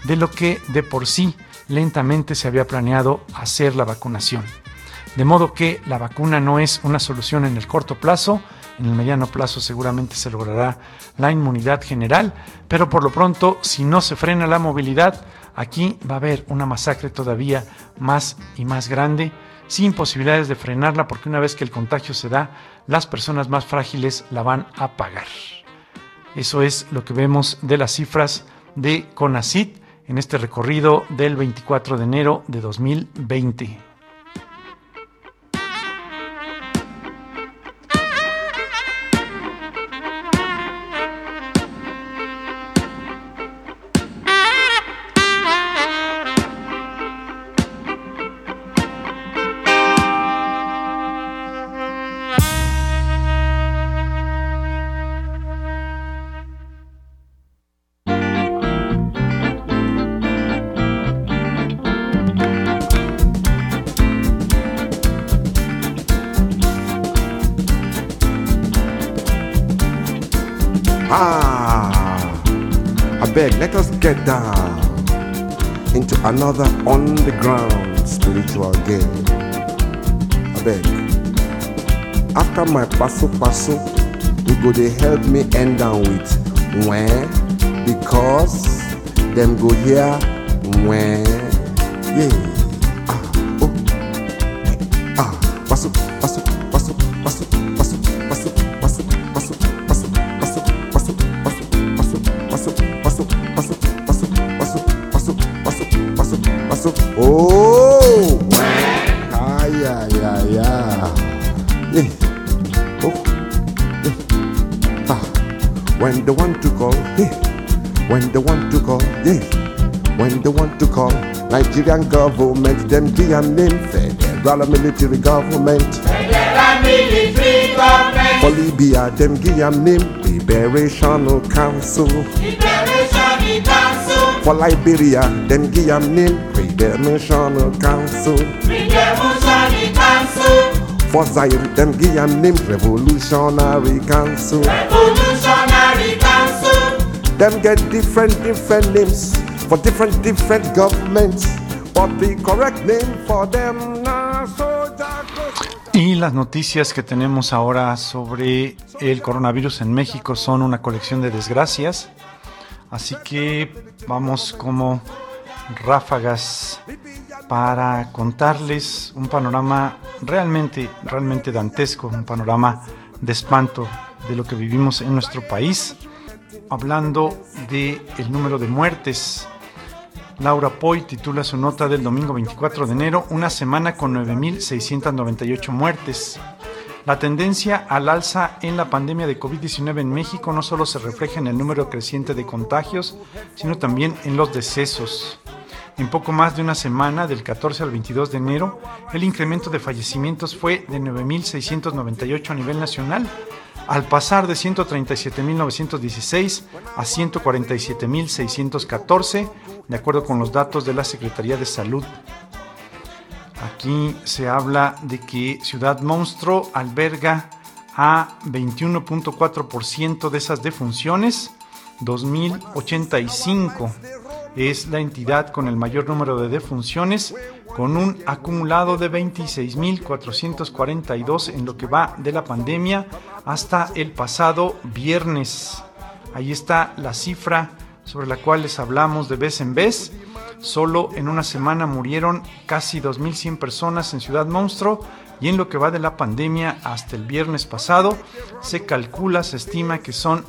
de por sí lentamente se había planeado hacer la vacunación. De modo que la vacuna no es una solución en el corto plazo. En el mediano plazo seguramente se logrará la inmunidad general, pero por lo pronto, si no se frena la movilidad, aquí va a haber una masacre todavía más y más grande, sin posibilidades de frenarla, porque una vez que el contagio se da, las personas más frágiles la van a pagar. Eso es lo que vemos de las cifras de CONACYT en este recorrido del 24 de enero de 2020. Let us get down into another underground spiritual game. I beg. After my paso, you go dey help me end down with when, because them go here when, yeah. Paso. Paso. when they want to call, yeah. When they want to call, yeah. When they want to call, Nigerian government, them give a name, federal military government. Federal military government. For Libya, them give a name, Liberational Council. Liberational Council. For Liberia, them give a name, Redemptional Council. Redemptional Council. For Zion, them give a name, Revolutionary Council. Revolutionary Council. Them get different names for different governments, but the correct name for them now. Y las noticias que tenemos ahora sobre el coronavirus en México son una colección de desgracias, así que vamos como ráfagas para contarles un panorama realmente dantesco, un panorama de espanto de lo que vivimos en nuestro país. Hablando del número de muertes, Laura Poy titula su nota del domingo 24 de enero, una semana con 9.698 muertes. La tendencia al alza en la pandemia de COVID-19 en México no solo se refleja en el número creciente de contagios, sino también en los decesos. En poco más de una semana, del 14 al 22 de enero, el incremento de fallecimientos fue de 9.698 a nivel nacional, al pasar de 137.916 a 147.614, de acuerdo con los datos de la Secretaría de Salud. Aquí se habla de que Ciudad Monstruo alberga a 21.4% de esas defunciones, 2.085. Es la entidad con el mayor número de defunciones, con un acumulado de 26.442 en lo que va de la pandemia hasta el pasado viernes. Ahí está la cifra sobre la cual les hablamos de vez en vez. Solo en una semana murieron casi 2.100 personas en Ciudad Monstruo, y en lo que va de la pandemia hasta el viernes pasado se estima que son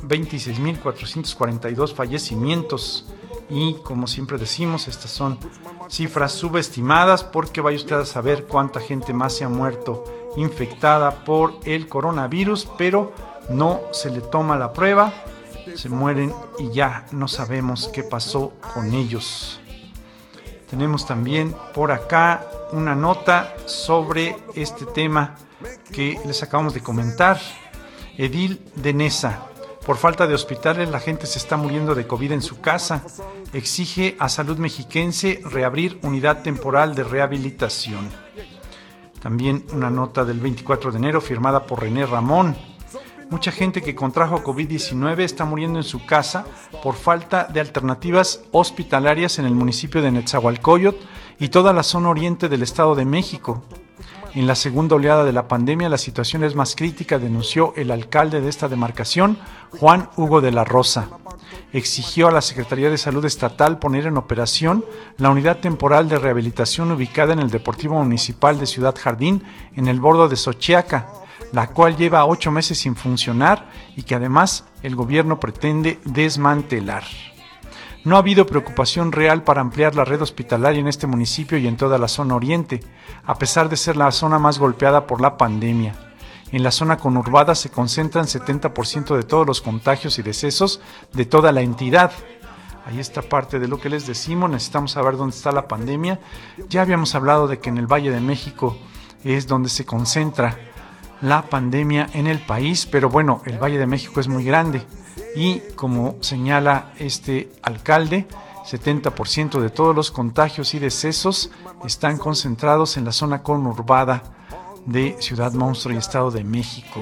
26.442 fallecimientos. Y como siempre decimos, estas son cifras subestimadas, porque vaya usted a saber cuánta gente más se ha muerto infectada por el coronavirus, pero no se le toma la prueba, se mueren y ya no sabemos qué pasó con ellos. Tenemos también por acá una nota sobre este tema que les acabamos de comentar. Edil de Nesa: por falta de hospitales, la gente se está muriendo de COVID en su casa. Exige a Salud Mexiquense reabrir unidad temporal de rehabilitación. También una nota del 24 de enero firmada por René Ramón. Mucha gente que contrajo COVID-19 está muriendo en su casa por falta de alternativas hospitalarias en el municipio de Netzahualcóyotl y toda la zona oriente del Estado de México. En la segunda oleada de la pandemia, la situación es más crítica, denunció el alcalde de esta demarcación, Juan Hugo de la Rosa. Exigió a la Secretaría de Salud Estatal poner en operación la unidad temporal de rehabilitación ubicada en el Deportivo Municipal de Ciudad Jardín, en el bordo de Xochiaca, la cual lleva 8 meses sin funcionar y que además el gobierno pretende desmantelar. No ha habido preocupación real para ampliar la red hospitalaria en este municipio y en toda la zona oriente, a pesar de ser la zona más golpeada por la pandemia. En la zona conurbada se concentran 70% de todos los contagios y decesos de toda la entidad. Ahí está parte de lo que les decimos, necesitamos saber dónde está la pandemia. Ya habíamos hablado de que en el Valle de México es donde se concentra la pandemia en el país, pero bueno, el Valle de México es muy grande y, como señala este alcalde, 70% de todos los contagios y decesos están concentrados en la zona conurbada de Ciudad Monstruo y Estado de México.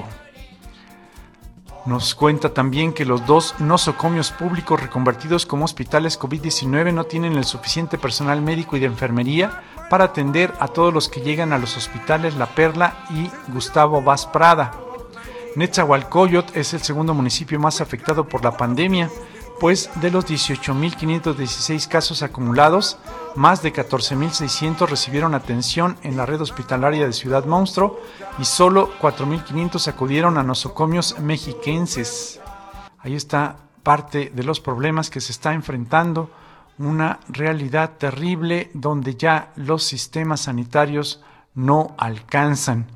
Nos cuenta también que los 2 nosocomios públicos reconvertidos como hospitales COVID-19 no tienen el suficiente personal médico y de enfermería para atender a todos los que llegan a los hospitales La Perla y Gustavo Vaz Prada. Netzahualcóyotl es el segundo municipio más afectado por la pandemia, pues de los 18.516 casos acumulados, más de 14.600 recibieron atención en la red hospitalaria de Ciudad Monstruo y solo 4.500 acudieron a nosocomios mexiquenses. Ahí está parte de los problemas que se está enfrentando, una realidad terrible donde ya los sistemas sanitarios no alcanzan.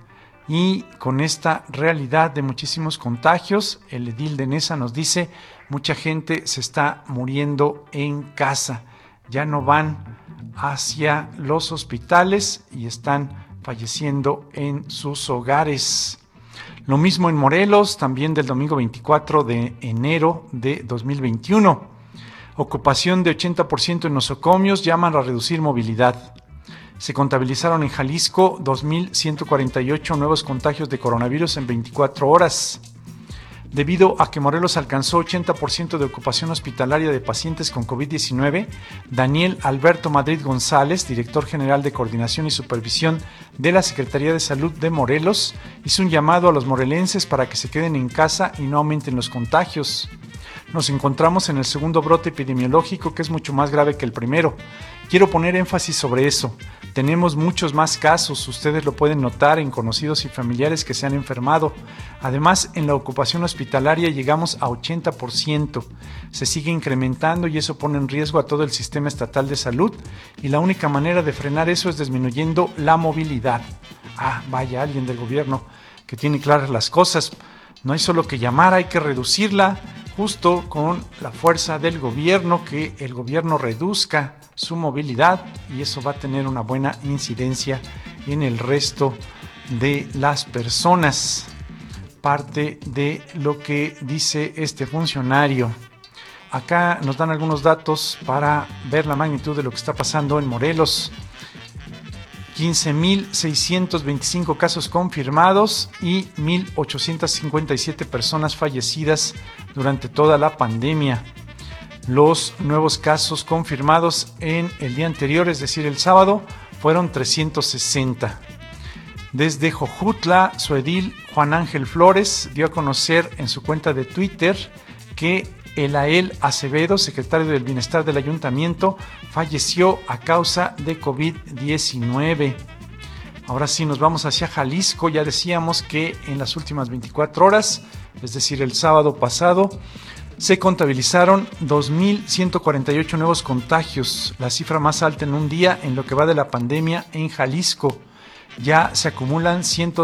Y con esta realidad de muchísimos contagios, el edil de Nesa nos dice, mucha gente se está muriendo en casa, ya no van hacia los hospitales y están falleciendo en sus hogares. Lo mismo en Morelos, también del domingo 24 de enero de 2021. Ocupación de 80% en nosocomios, llaman a reducir movilidad. Se contabilizaron en Jalisco 2.148 nuevos contagios de coronavirus en 24 horas. Debido a que Morelos alcanzó 80% de ocupación hospitalaria de pacientes con COVID-19, Daniel Alberto Madrid González, director general de Coordinación y Supervisión de la Secretaría de Salud de Morelos, hizo un llamado a los morelenses para que se queden en casa y no aumenten los contagios. Nos encontramos en el segundo brote epidemiológico, que es mucho más grave que el primero. Quiero poner énfasis sobre eso. Tenemos muchos más casos, ustedes lo pueden notar en conocidos y familiares que se han enfermado. Además, en la ocupación hospitalaria llegamos a 80%. Se sigue incrementando y eso pone en riesgo a todo el sistema estatal de salud, y la única manera de frenar eso es disminuyendo la movilidad. Vaya, alguien del gobierno que tiene claras las cosas. No hay solo que llamar, hay que reducirla, justo con la fuerza del gobierno, que el gobierno reduzca su movilidad, y eso va a tener una buena incidencia en el resto de las personas. Parte de lo que dice este funcionario. Acá nos dan algunos datos para ver la magnitud de lo que está pasando en Morelos. 15.625 casos confirmados y 1.857 personas fallecidas durante toda la pandemia. Los nuevos casos confirmados en el día anterior, es decir, el sábado, fueron 360. Desde Jojutla, su edil Juan Ángel Flores dio a conocer en su cuenta de Twitter que Elael Acevedo, secretario del Bienestar del Ayuntamiento, falleció a causa de COVID-19. Ahora sí, nos vamos hacia Jalisco. Ya decíamos que en las últimas 24 horas, es decir, el sábado pasado, se contabilizaron 2.148 nuevos contagios, la cifra más alta en un día en lo que va de la pandemia en Jalisco. Ya se acumulan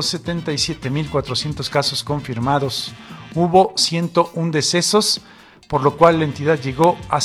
177.400 casos confirmados. Hubo 101 decesos, por lo cual la entidad llegó a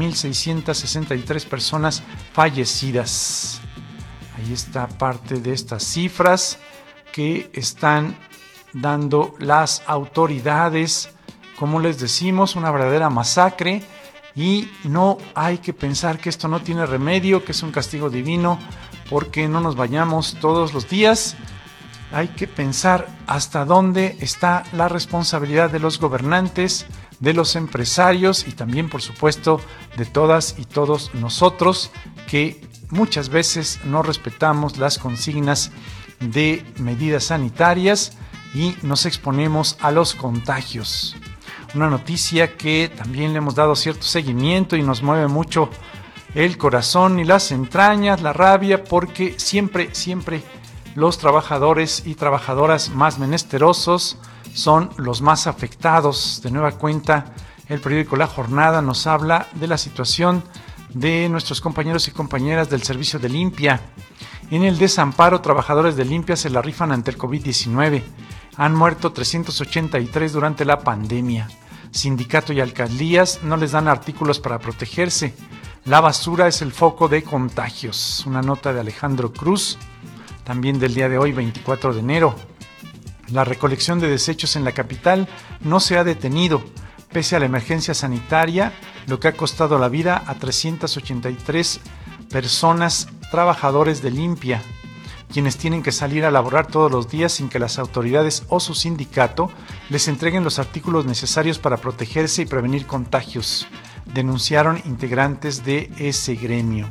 7.663 personas fallecidas. Ahí está parte de estas cifras que están dando las autoridades. Como les decimos, una verdadera masacre, y no hay que pensar que esto no tiene remedio, que es un castigo divino, porque no nos bañamos todos los días. Hay que pensar hasta dónde está la responsabilidad de los gobernantes, de los empresarios y también, por supuesto, de todas y todos nosotros, que muchas veces no respetamos las consignas de medidas sanitarias y nos exponemos a los contagios. Una noticia que también le hemos dado cierto seguimiento y nos mueve mucho el corazón y las entrañas, la rabia, porque siempre los trabajadores y trabajadoras más menesterosos son los más afectados. De nueva cuenta, el periódico La Jornada nos habla de la situación de nuestros compañeros y compañeras del servicio de limpia. En el desamparo, trabajadores de limpia se la rifan ante el COVID-19. Han muerto 383 durante la pandemia. Sindicato y alcaldías no les dan artículos para protegerse. La basura es el foco de contagios. Una nota de Alejandro Cruz, también del día de hoy, 24 de enero. La recolección de desechos en la capital no se ha detenido, pese a la emergencia sanitaria, lo que ha costado la vida a 383 personas, trabajadores de limpia, quienes tienen que salir a laborar todos los días sin que las autoridades o su sindicato les entreguen los artículos necesarios para protegerse y prevenir contagios, denunciaron integrantes de ese gremio.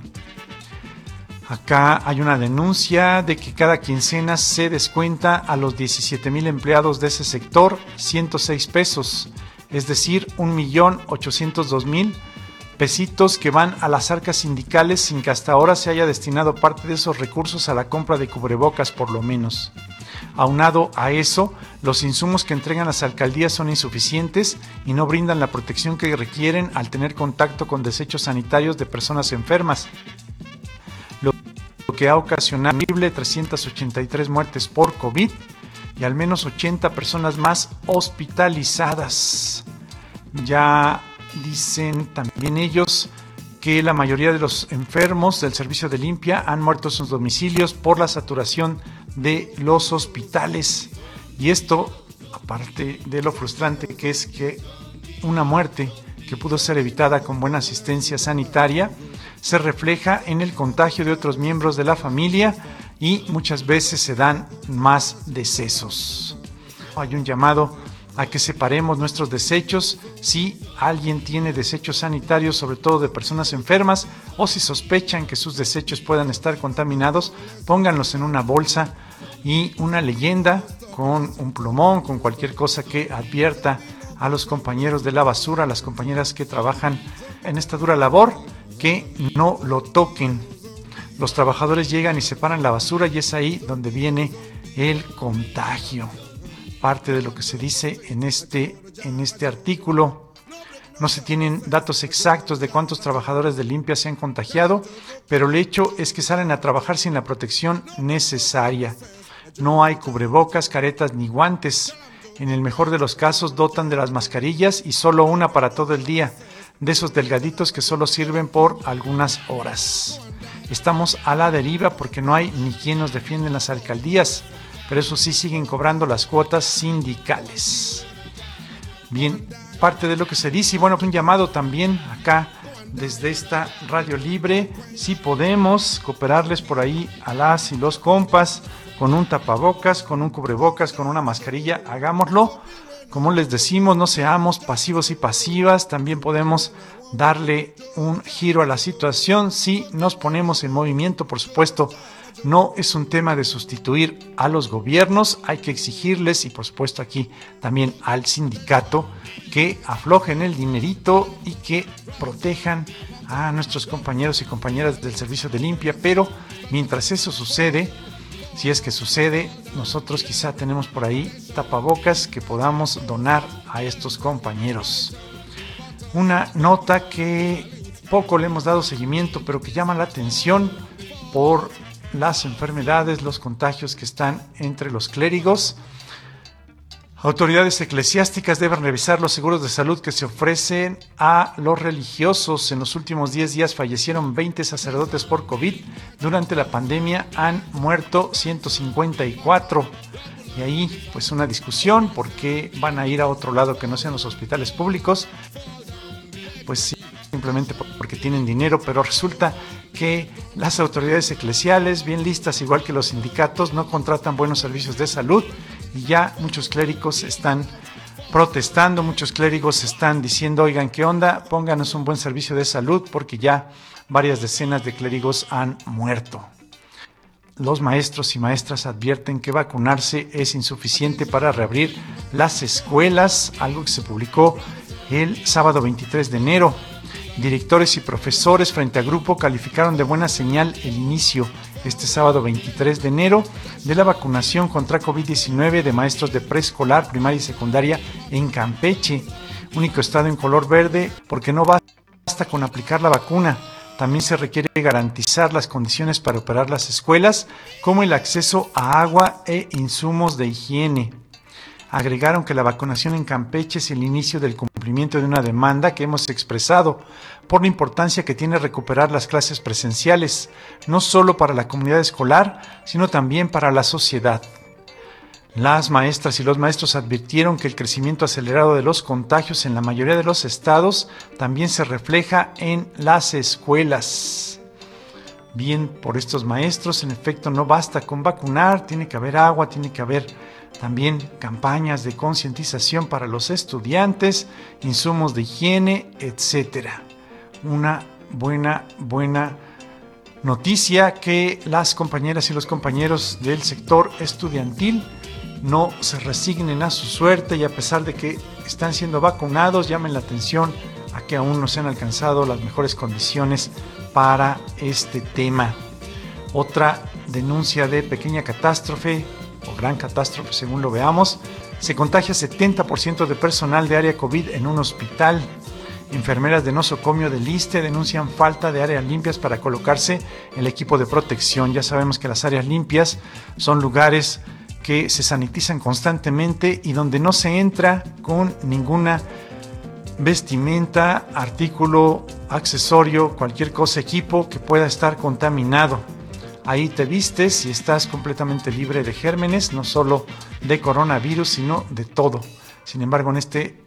Acá hay una denuncia de que cada quincena se descuenta a los 17,000 empleados de ese sector 106 pesos, es decir, 1,802,000 pesitos que van a las arcas sindicales sin que hasta ahora se haya destinado parte de esos recursos a la compra de cubrebocas, por lo menos. Aunado a eso, los insumos que entregan las alcaldías son insuficientes y no brindan la protección que requieren al tener contacto con desechos sanitarios de personas enfermas, lo que ha ocasionado 383 muertes por COVID y al menos 80 personas más hospitalizadas. Ya dicen también ellos que la mayoría de los enfermos del servicio de limpia han muerto en sus domicilios por la saturación de los hospitales. Y esto, aparte de lo frustrante que es que una muerte que pudo ser evitada con buena asistencia sanitaria, se refleja en el contagio de otros miembros de la familia y muchas veces se dan más decesos. Hay un llamado a que separemos nuestros desechos. Si alguien tiene desechos sanitarios, sobre todo de personas enfermas, o si sospechan que sus desechos puedan estar contaminados, pónganlos en una bolsa y una leyenda con un plumón, con cualquier cosa que advierta a los compañeros de la basura, a las compañeras que trabajan en esta dura labor, que no lo toquen. Los trabajadores llegan y separan la basura y es ahí donde viene el contagio. Parte de lo que se dice en este artículo. No se tienen datos exactos de cuántos trabajadores de limpia se han contagiado, pero el hecho es que salen a trabajar sin la protección necesaria. No hay cubrebocas, caretas ni guantes. En el mejor de los casos dotan de las mascarillas y solo una para todo el día, de esos delgaditos que solo sirven por algunas horas. Estamos a la deriva porque no hay ni quien nos defienda en las alcaldías, pero eso sí siguen cobrando las cuotas sindicales. Bien, parte de lo que se dice, y bueno, un llamado también acá desde esta radio libre, si podemos cooperarles por ahí a las y los compas, con un tapabocas, con un cubrebocas, con una mascarilla, hagámoslo. Como les decimos, no seamos pasivos y pasivas, también podemos darle un giro a la situación si nos ponemos en movimiento. Por supuesto, no es un tema de sustituir a los gobiernos, hay que exigirles, y por supuesto aquí también al sindicato, que aflojen el dinerito y que protejan a nuestros compañeros y compañeras del servicio de limpia, pero mientras eso sucede, si es que sucede, nosotros quizá tenemos por ahí tapabocas que podamos donar a estos compañeros. Una nota que poco le hemos dado seguimiento, pero que llama la atención por las enfermedades, los contagios que están entre los clérigos. Autoridades eclesiásticas deben revisar los seguros de salud que se ofrecen a los religiosos. En los últimos 10 días fallecieron 20 sacerdotes por COVID. Durante la pandemia han muerto 154. Y ahí pues una discusión, ¿por qué van a ir a otro lado que no sean los hospitales públicos? Pues sí, simplemente porque tienen dinero, pero resulta que las autoridades eclesiales, bien listas igual que los sindicatos, no contratan buenos servicios de salud. Y ya muchos clérigos están protestando, muchos clérigos están diciendo, oigan, ¿qué onda? Pónganos un buen servicio de salud, porque ya varias decenas de clérigos han muerto. Los maestros y maestras advierten que vacunarse es insuficiente para reabrir las escuelas, algo que se publicó el sábado 23 de enero. Directores y profesores frente a grupo calificaron de buena señal el inicio este sábado 23 de enero de la vacunación contra COVID-19 de maestros de preescolar, primaria y secundaria en Campeche, único estado en color verde, porque no basta con aplicar la vacuna, también se requiere garantizar las condiciones para operar las escuelas, como el acceso a agua e insumos de higiene. Agregaron que la vacunación en Campeche es el inicio del cumplimiento de una demanda que hemos expresado por la importancia que tiene recuperar las clases presenciales, no solo para la comunidad escolar, sino también para la sociedad. Las maestras y los maestros advirtieron que el crecimiento acelerado de los contagios en la mayoría de los estados también se refleja en las escuelas. Bien, por estos maestros, en efecto, no basta con vacunar, tiene que haber agua, tiene que haber también campañas de concientización para los estudiantes, insumos de higiene, etcétera. Una buena noticia que las compañeras y los compañeros del sector estudiantil no se resignen a su suerte y a pesar de que están siendo vacunados, llamen la atención a que aún no se han alcanzado las mejores condiciones para este tema. Otra denuncia de pequeña catástrofe o gran catástrofe según lo veamos, se contagia 70% de personal de área COVID en un hospital. Enfermeras de nosocomio del ISSSTE denuncian falta de áreas limpias para colocarse el equipo de protección. Ya sabemos que las áreas limpias son lugares que se sanitizan constantemente y donde no se entra con ninguna vestimenta, artículo, accesorio, cualquier cosa, equipo que pueda estar contaminado. Ahí te vistes y estás completamente libre de gérmenes, no solo de coronavirus, sino de todo. Sin embargo, en este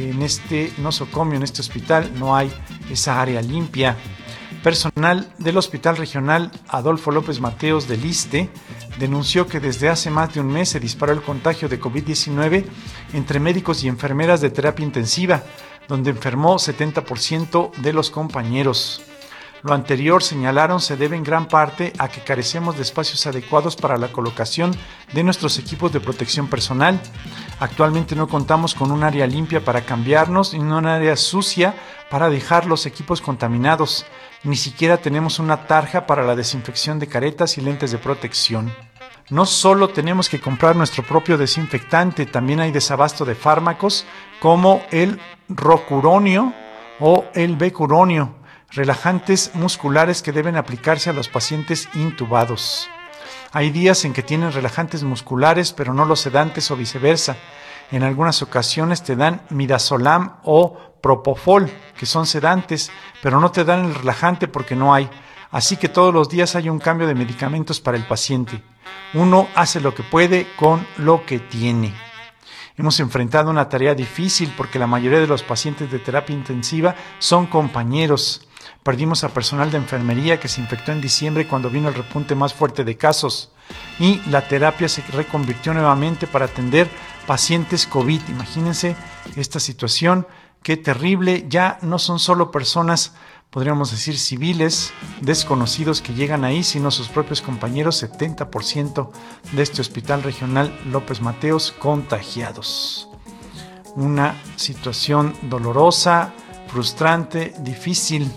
nosocomio, en este hospital, no hay esa área limpia. Personal del Hospital Regional Adolfo López Mateos del ISSSTE denunció que desde hace más de un mes se disparó el contagio de COVID-19 entre médicos y enfermeras de terapia intensiva, donde enfermó 70% de los compañeros. Lo anterior, señalaron, se debe en gran parte a que carecemos de espacios adecuados para la colocación de nuestros equipos de protección personal. Actualmente no contamos con un área limpia para cambiarnos y un área sucia para dejar los equipos contaminados. Ni siquiera tenemos una tarja para la desinfección de caretas y lentes de protección. No solo tenemos que comprar nuestro propio desinfectante, también hay desabasto de fármacos como el rocuronio o el becuronio, relajantes musculares que deben aplicarse a los pacientes intubados. Hay días en que tienen relajantes musculares, pero no los sedantes o viceversa. En algunas ocasiones te dan midazolam o propofol, que son sedantes, pero no te dan el relajante porque no hay. Así que todos los días hay un cambio de medicamentos para el paciente. Uno hace lo que puede con lo que tiene. Hemos enfrentado una tarea difícil porque la mayoría de los pacientes de terapia intensiva son compañeros. Perdimos a personal de enfermería que se infectó en diciembre cuando vino el repunte más fuerte de casos y la terapia se reconvirtió nuevamente para atender pacientes COVID. Imagínense esta situación, qué terrible. Ya no son solo personas, podríamos decir civiles, desconocidos que llegan ahí, sino sus propios compañeros, 70% de este Hospital Regional López Mateos contagiados. Una situación dolorosa, frustrante, difícil,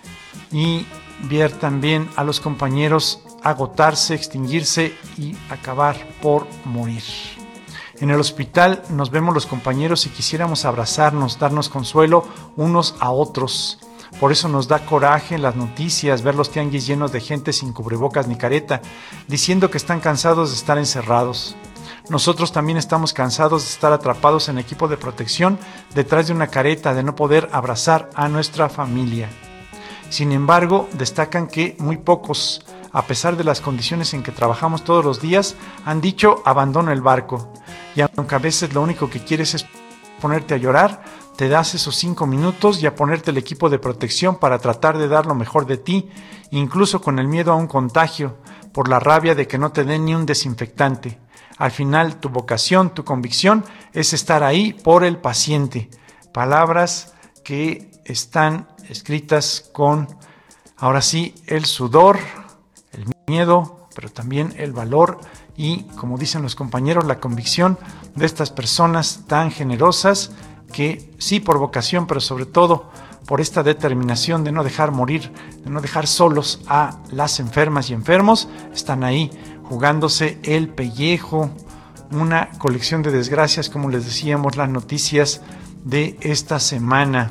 y ver también a los compañeros agotarse, extinguirse y acabar por morir. En el hospital nos vemos los compañeros y quisiéramos abrazarnos, darnos consuelo unos a otros. Por eso nos da coraje en las noticias ver los tianguis llenos de gente sin cubrebocas ni careta, diciendo que están cansados de estar encerrados. Nosotros también estamos cansados de estar atrapados en equipo de protección detrás de una careta, de no poder abrazar a nuestra familia. Sin embargo, destacan que muy pocos, a pesar de las condiciones en que trabajamos todos los días, han dicho abandono el barco. Y aunque a veces lo único que quieres es ponerte a llorar, te das esos 5 minutos y a ponerte el equipo de protección para tratar de dar lo mejor de ti, incluso con el miedo a un contagio, por la rabia de que no te den ni un desinfectante. Al final, tu vocación, tu convicción es estar ahí por el paciente. Palabras que están escritas con, ahora sí, el sudor, el miedo, pero también el valor y, como dicen los compañeros, la convicción de estas personas tan generosas que sí por vocación, pero sobre todo por esta determinación de no dejar morir, de no dejar solos a las enfermas y enfermos, están ahí jugándose el pellejo. Una colección de desgracias, como les decíamos, las noticias de esta semana.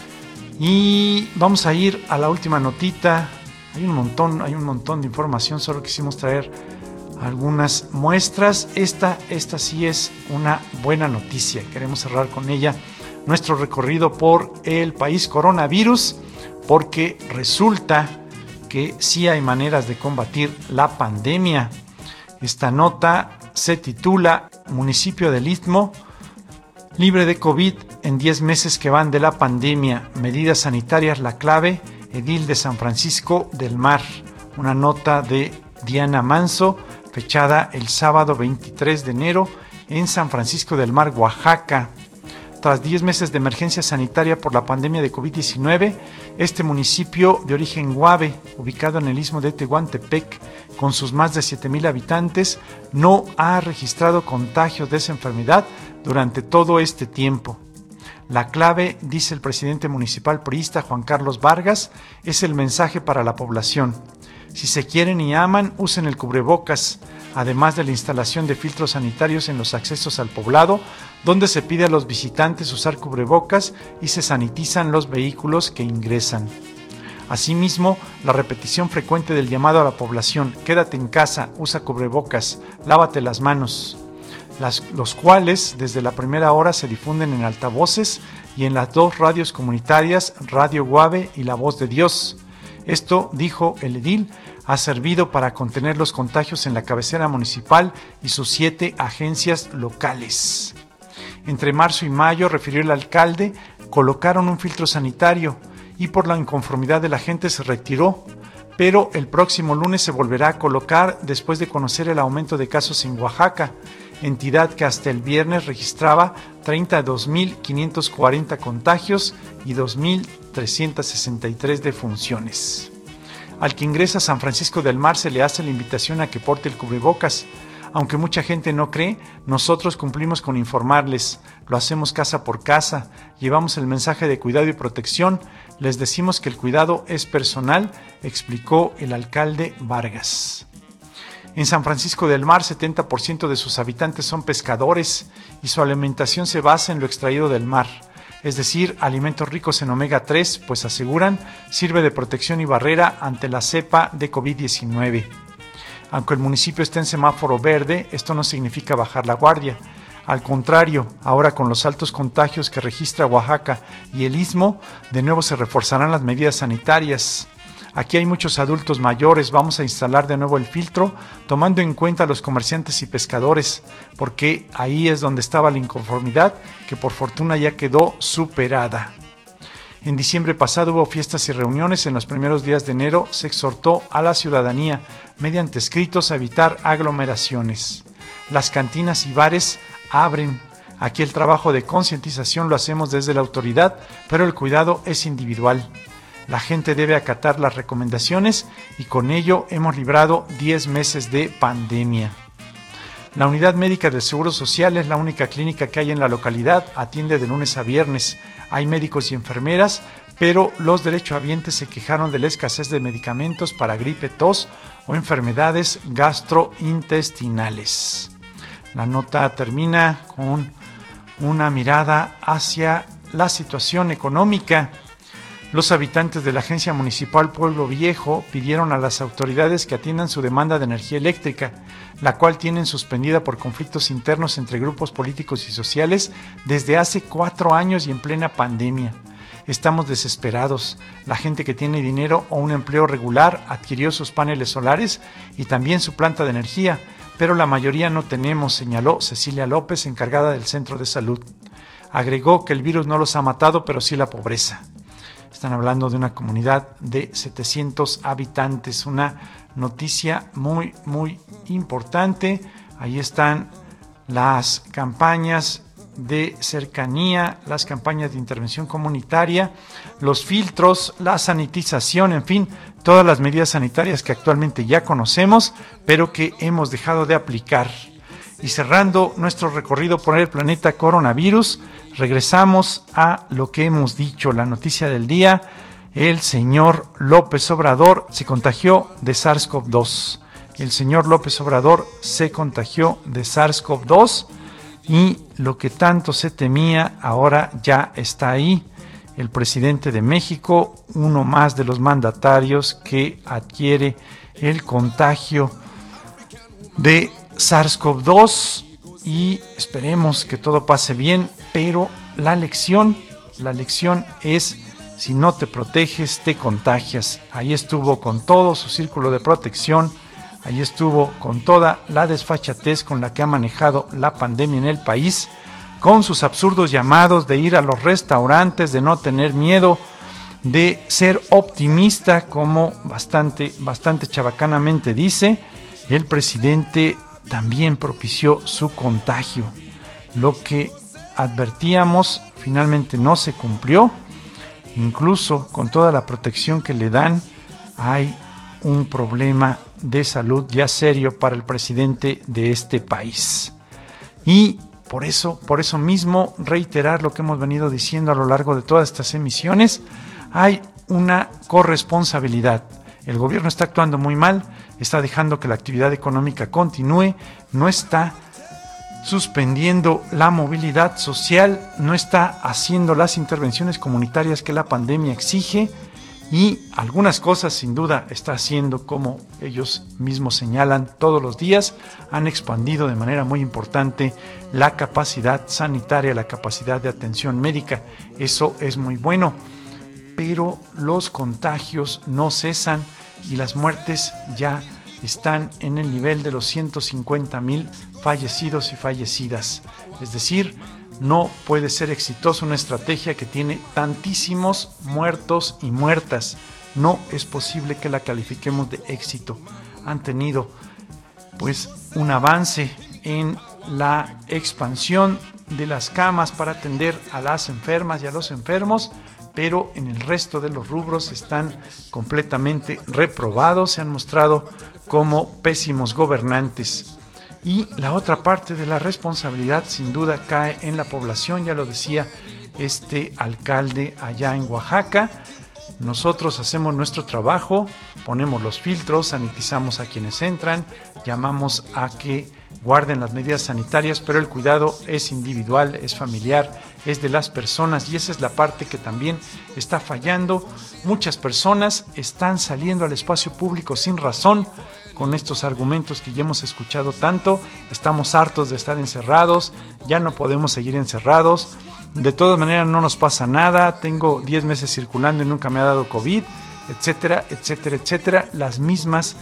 Y vamos a ir a la última notita. Hay un montón de información, solo quisimos traer algunas muestras. Esta sí es una buena noticia. Queremos cerrar con ella nuestro recorrido por el país coronavirus, porque resulta que sí hay maneras de combatir la pandemia. Esta nota se titula Municipio del Istmo libre de COVID en 10 meses que van de la pandemia. Medidas sanitarias la clave. Edil de San Francisco del Mar. Una nota de Diana Manso, fechada el sábado 23 de enero en San Francisco del Mar, Oaxaca. Tras 10 meses de emergencia sanitaria por la pandemia de COVID-19, este municipio de origen guave, ubicado en el istmo de Tehuantepec, con sus más de 7,000 habitantes, no ha registrado contagios de esa enfermedad durante todo este tiempo. La clave, dice el presidente municipal priista Juan Carlos Vargas, es el mensaje para la población. Si se quieren y aman, usen el cubrebocas, además de la instalación de filtros sanitarios en los accesos al poblado, donde se pide a los visitantes usar cubrebocas y se sanitizan los vehículos que ingresan. Asimismo, la repetición frecuente del llamado a la población: quédate en casa, usa cubrebocas, lávate las manos, los cuales desde la primera hora se difunden en altavoces y en las 2 radios comunitarias, Radio Guave y La Voz de Dios. Esto, dijo el edil, ha servido para contener los contagios en la cabecera municipal y sus 7 agencias locales. Entre marzo y mayo, refirió el alcalde, colocaron un filtro sanitario y por la inconformidad de la gente se retiró, pero el próximo lunes se volverá a colocar después de conocer el aumento de casos en Oaxaca, entidad que hasta el viernes registraba 32.540 contagios y 2.363 defunciones. Al que ingresa a San Francisco del Mar se le hace la invitación a que porte el cubrebocas. Aunque mucha gente no cree, nosotros cumplimos con informarles, lo hacemos casa por casa, llevamos el mensaje de cuidado y protección, les decimos que el cuidado es personal, explicó el alcalde Vargas. En San Francisco del Mar, 70% de sus habitantes son pescadores y su alimentación se basa en lo extraído del mar, es decir, alimentos ricos en omega 3, pues aseguran, sirve de protección y barrera ante la cepa de COVID-19. Aunque el municipio esté en semáforo verde, esto no significa bajar la guardia. Al contrario, ahora con los altos contagios que registra Oaxaca y el Istmo, de nuevo se reforzarán las medidas sanitarias. Aquí hay muchos adultos mayores, vamos a instalar de nuevo el filtro, tomando en cuenta a los comerciantes y pescadores, porque ahí es donde estaba la inconformidad, que por fortuna ya quedó superada. En diciembre pasado hubo fiestas y reuniones. En los primeros días de enero se exhortó a la ciudadanía, mediante escritos, a evitar aglomeraciones. Las cantinas y bares abren. Aquí el trabajo de concientización lo hacemos desde la autoridad, pero el cuidado es individual. La gente debe acatar las recomendaciones y con ello hemos librado 10 meses de pandemia. La unidad médica del Seguro Social es la única clínica que hay en la localidad, atiende de lunes a viernes. Hay médicos y enfermeras, pero los derechohabientes se quejaron de la escasez de medicamentos para gripe, tos o enfermedades gastrointestinales. La nota termina con una mirada hacia la situación económica. Los habitantes de la Agencia Municipal Pueblo Viejo pidieron a las autoridades que atiendan su demanda de energía eléctrica, la cual tienen suspendida por conflictos internos entre grupos políticos y sociales desde hace 4 años y en plena pandemia. Estamos desesperados. La gente que tiene dinero o un empleo regular adquirió sus paneles solares y también su planta de energía, pero la mayoría no tenemos, señaló Cecilia López, encargada del Centro de Salud. Agregó que el virus no los ha matado, pero sí la pobreza. Están hablando de una comunidad de 700 habitantes, una noticia muy, muy importante. Ahí están las campañas de cercanía, las campañas de intervención comunitaria, los filtros, la sanitización, en fin, todas las medidas sanitarias que actualmente ya conocemos, pero que hemos dejado de aplicar. Y cerrando nuestro recorrido por el planeta coronavirus, regresamos a lo que hemos dicho, la noticia del día. El señor López Obrador se contagió de SARS-CoV-2. El señor López Obrador se contagió de SARS-CoV-2 y lo que tanto se temía ahora ya está ahí. El presidente de México, uno más de los mandatarios que adquiere el contagio de SARS-CoV-2 y esperemos que todo pase bien, pero la lección es: si no te proteges, te contagias. Ahí estuvo con todo su círculo de protección, ahí estuvo con toda la desfachatez con la que ha manejado la pandemia en el país, con sus absurdos llamados de ir a los restaurantes, de no tener miedo, de ser optimista, como bastante chabacanamente dice. El presidente también propició su contagio. Lo que advertíamos finalmente no se cumplió. Incluso con toda la protección que le dan, hay un problema de salud ya serio para el presidente de este país. Y por eso mismo, reiterar lo que hemos venido diciendo a lo largo de todas estas emisiones, hay una corresponsabilidad. El gobierno está actuando muy mal, está dejando que la actividad económica continúe, no está suspendiendo la movilidad social, no está haciendo las intervenciones comunitarias que la pandemia exige y algunas cosas sin duda está haciendo, como ellos mismos señalan todos los días. Han expandido de manera muy importante la capacidad sanitaria, la capacidad de atención médica. Eso es muy bueno, pero los contagios no cesan y las muertes ya están en el nivel de los 150,000 fallecidos y fallecidas. Es decir, no puede ser exitosa una estrategia que tiene tantísimos muertos y muertas. No es posible que la califiquemos de éxito. Han tenido pues un avance en la expansión de las camas para atender a las enfermas y a los enfermos, pero en el resto de los rubros están completamente reprobados, se han mostrado como pésimos gobernantes. Y la otra parte de la responsabilidad sin duda cae en la población, ya lo decía este alcalde allá en Oaxaca. Nosotros hacemos nuestro trabajo, ponemos los filtros, sanitizamos a quienes entran, llamamos a que guarden las medidas sanitarias, pero el cuidado es individual, es familiar, es de las personas, y esa es la parte que también está fallando. Muchas personas están saliendo al espacio público sin razón, con estos argumentos que ya hemos escuchado tanto. Estamos hartos de estar encerrados, ya no podemos seguir encerrados, de todas maneras no nos pasa nada, tengo 10 meses circulando y nunca me ha dado COVID, etcétera, etcétera, etcétera. Las mismas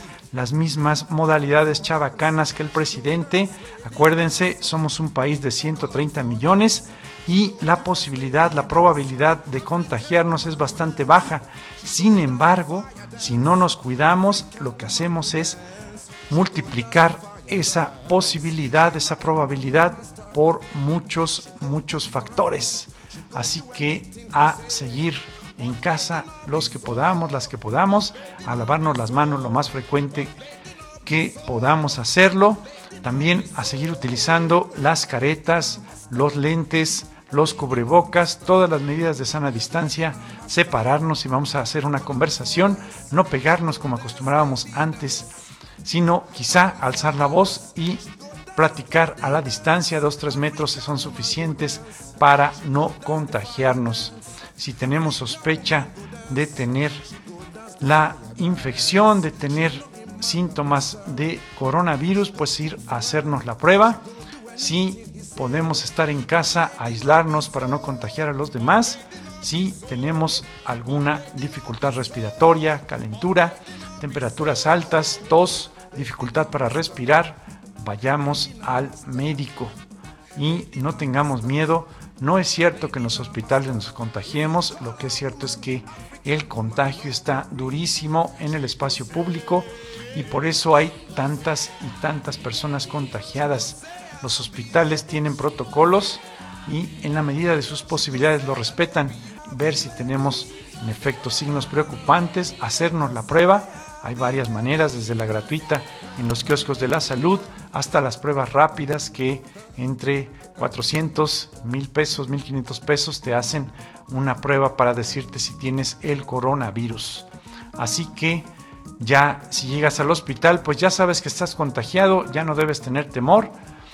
modalidades chabacanas que el presidente. Acuérdense, somos un país de 130 millones y la probabilidad de contagiarnos es bastante baja. Sin embargo, si no nos cuidamos, lo que hacemos es multiplicar esa posibilidad, esa probabilidad por muchos factores. Así que a seguir en casa los que podamos, las que podamos, a lavarnos las manos lo más frecuente que podamos hacerlo. También a seguir utilizando las caretas, los lentes, los cubrebocas, todas las medidas de sana distancia, separarnos si vamos a hacer una conversación, no pegarnos como acostumbrábamos antes, sino quizá alzar la voz y platicar a la distancia. 2-3 metros son suficientes para no contagiarnos. Si tenemos sospecha de tener la infección, de tener síntomas de coronavirus, pues ir a hacernos la prueba. Si podemos estar en casa, aislarnos para no contagiar a los demás. Si tenemos alguna dificultad respiratoria, calentura, temperaturas altas, tos, dificultad para respirar, vayamos al médico y no tengamos miedo. No es cierto que en los hospitales nos contagiemos, lo que es cierto es que el contagio está durísimo en el espacio público y por eso hay tantas y tantas personas contagiadas. Los hospitales tienen protocolos y en la medida de sus posibilidades lo respetan. Ver si tenemos en efecto signos preocupantes, hacernos la prueba. Hay varias maneras, desde la gratuita en los kioscos de la salud hasta las pruebas rápidas que entre 400, 1,000 pesos, 1,500 pesos te hacen una prueba para decirte si tienes el coronavirus. Así que ya si llegas al hospital, pues ya sabes que estás contagiado, ya no debes tener temor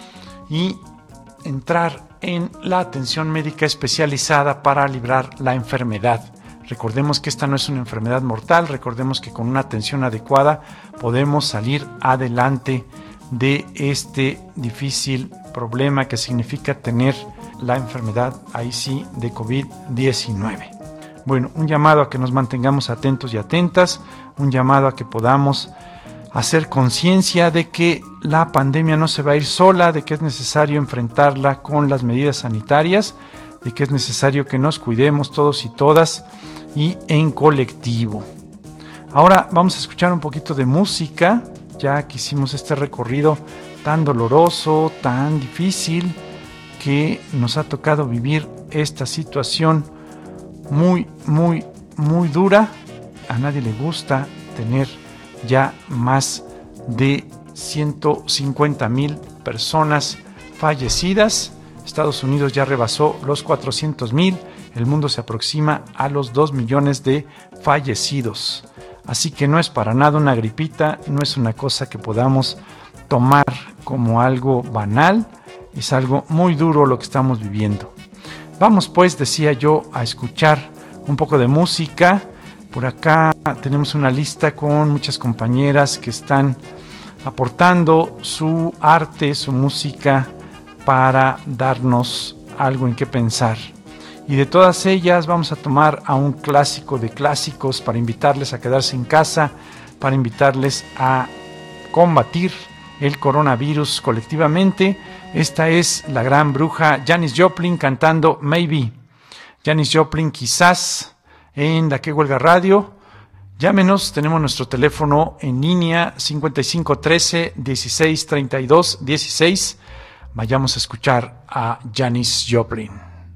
y entrar en la atención médica especializada para librar la enfermedad. Recordemos que esta no es una enfermedad mortal, recordemos que con una atención adecuada podemos salir adelante de este difícil problema que significa tener la enfermedad, ahí sí, de COVID-19. Bueno, un llamado a que nos mantengamos atentos y atentas, un llamado a que podamos hacer conciencia de que la pandemia no se va a ir sola, de que es necesario enfrentarla con las medidas sanitarias, de que es necesario que nos cuidemos todos y todas y en colectivo. Ahora vamos a escuchar un poquito de música, ya que hicimos este recorrido tan doloroso, tan difícil, que nos ha tocado vivir esta situación muy dura. A nadie le gusta tener ya más de 150,000 personas fallecidas. Estados Unidos ya rebasó los 400,000. El mundo se aproxima a los 2 millones de fallecidos. Así que no es para nada una gripita, no es una cosa que podamos tomar como algo banal. Es algo muy duro lo que estamos viviendo. Vamos pues, decía yo, a escuchar un poco de música. Por acá tenemos una lista con muchas compañeras que están aportando su arte, su música para darnos algo en qué pensar. Y de todas ellas vamos a tomar a un clásico de clásicos para invitarles a quedarse en casa, para invitarles a combatir el coronavirus colectivamente. Esta es la gran bruja Janis Joplin cantando Maybe. Janis Joplin, quizás, en La Que Huelga Radio. Llámenos, tenemos nuestro teléfono en línea 5513 1632 16. Vayamos a escuchar a Janis Joplin.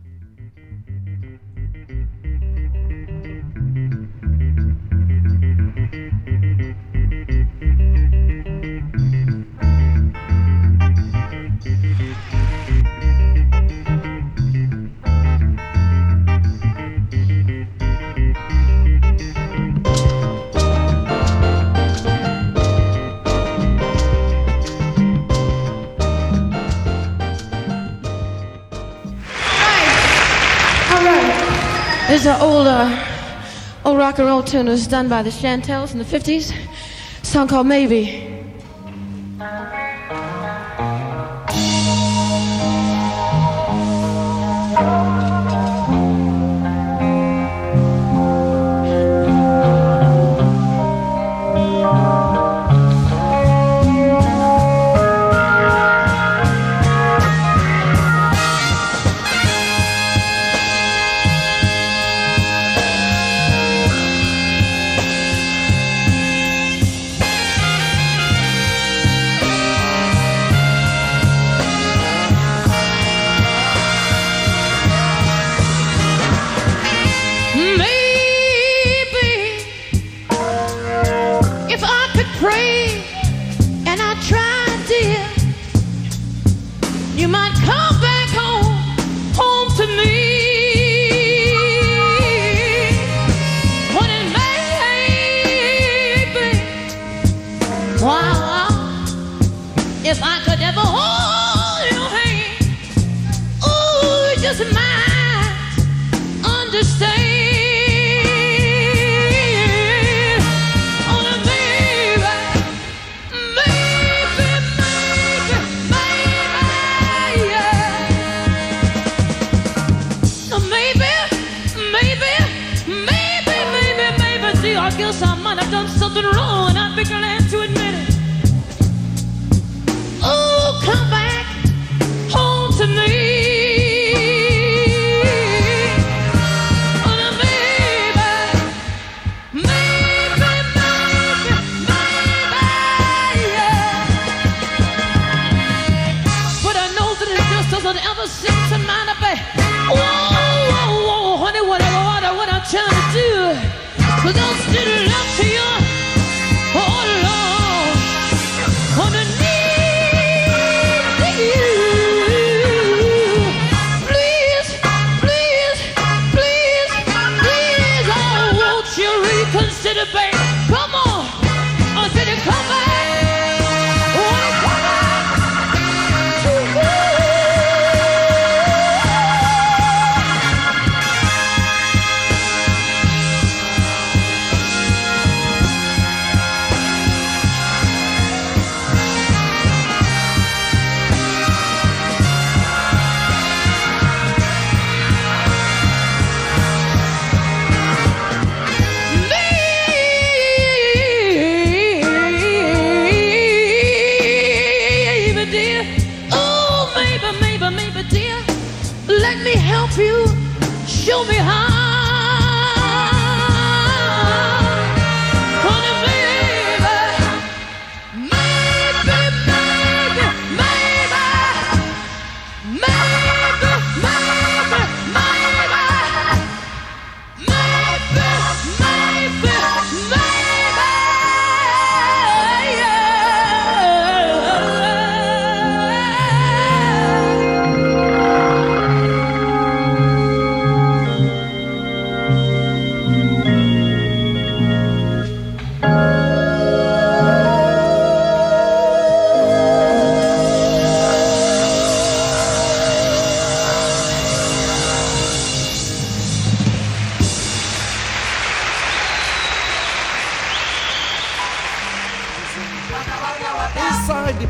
This is an old rock and roll tune. It was done by the Chantels in the 50s. A song called Maybe.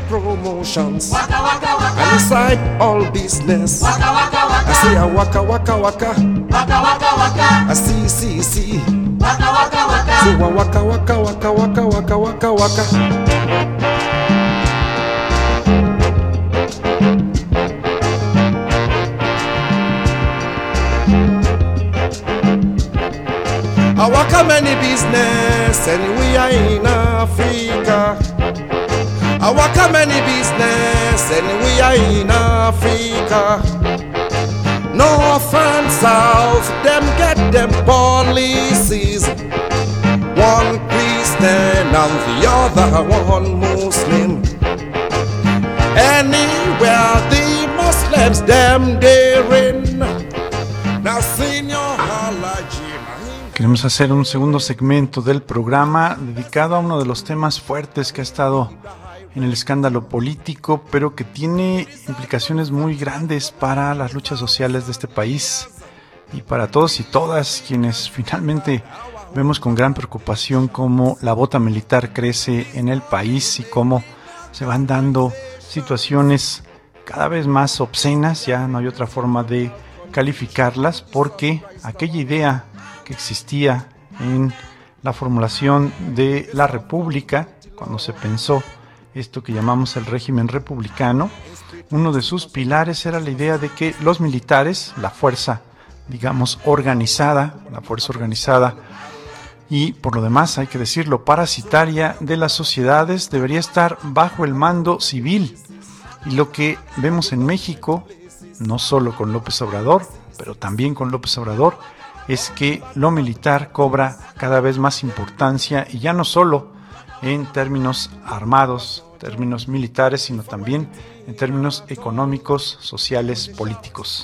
promotions. Waka waka waka. And inside all business. Waka waka waka. I say a waka waka waka. Waka waka waka. I see. Waka waka waka. So a waka waka waka waka waka waka waka. I work a many business and we are in Africa. I work a many business and we are in Africa. North and south, them get them policies. One Christian and the other one Muslim. Anywhere the Muslims them therein. Now Senior Halaji. Queremos hacer un segundo segmento del programa dedicado a uno de los temas fuertes que ha estado en el escándalo político, pero que tiene implicaciones muy grandes para las luchas sociales de este país y para todos y todas quienes finalmente vemos con gran preocupación cómo la bota militar crece en el país y cómo se van dando situaciones cada vez más obscenas. Ya no hay otra forma de calificarlas, porque aquella idea que existía en la formulación de la República, cuando se pensó esto que llamamos el régimen republicano, uno de sus pilares era la idea de que los militares, la fuerza, digamos, organizada y por lo demás, hay que decirlo, parasitaria de las sociedades, debería estar bajo el mando civil. Y lo que vemos en México, no solo con López Obrador, pero también con López Obrador, es que lo militar cobra cada vez más importancia, y ya no solo en términos armados, términos militares, sino también en términos económicos, sociales, políticos.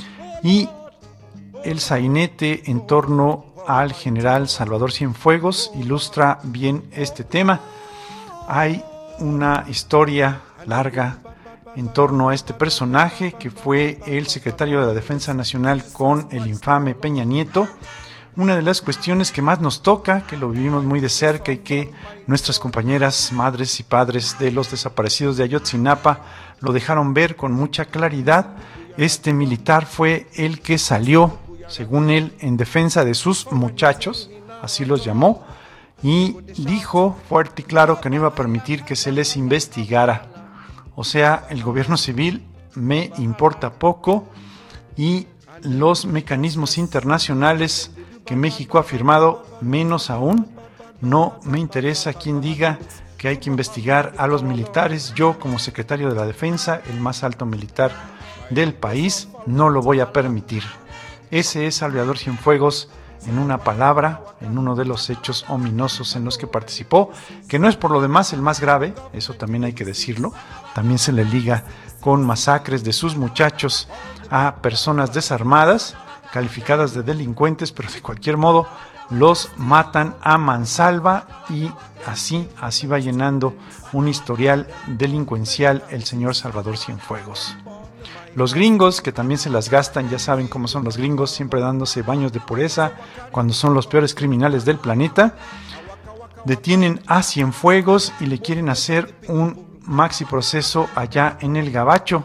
Y el sainete en torno al general Salvador Cienfuegos ilustra bien este tema. Hay una historia larga en torno a este personaje, que fue el secretario de la Defensa Nacional con el infame Peña Nieto. Una de las cuestiones que más nos toca, que lo vivimos muy de cerca y que nuestras compañeras, madres y padres de los desaparecidos de Ayotzinapa lo dejaron ver con mucha claridad, este militar fue el que salió, según él, en defensa de sus muchachos, así los llamó, y dijo fuerte y claro que no iba a permitir que se les investigara. O sea, el gobierno civil me importa poco, y los mecanismos internacionales que México ha firmado, menos aún. No me interesa quien diga que hay que investigar a los militares. Yo, como secretario de la Defensa, el más alto militar del país, no lo voy a permitir. Ese es Salvador Cienfuegos, en una palabra, en uno de los hechos ominosos en los que participó, que no es por lo demás el más grave, eso también hay que decirlo. También se le liga con masacres de sus muchachos a personas desarmadas, calificadas de delincuentes, pero de cualquier modo los matan a mansalva, y así va llenando un historial delincuencial el señor Salvador Cienfuegos. Los gringos, que también se las gastan, ya saben cómo son los gringos, siempre dándose baños de pureza cuando son los peores criminales del planeta, detienen a Cienfuegos y le quieren hacer un maxi proceso allá en el Gabacho.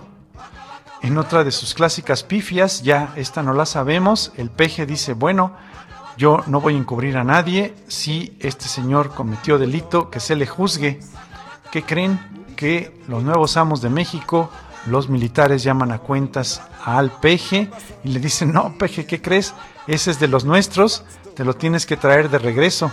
En otra de sus clásicas pifias, ya esta no la sabemos, el peje dice, bueno, yo no voy a encubrir a nadie, si este señor cometió delito, que se le juzgue. ¿Qué creen? Que los nuevos amos de México, los militares, llaman a cuentas al peje y le dicen, no, peje, ¿qué crees? Ese es de los nuestros, te lo tienes que traer de regreso.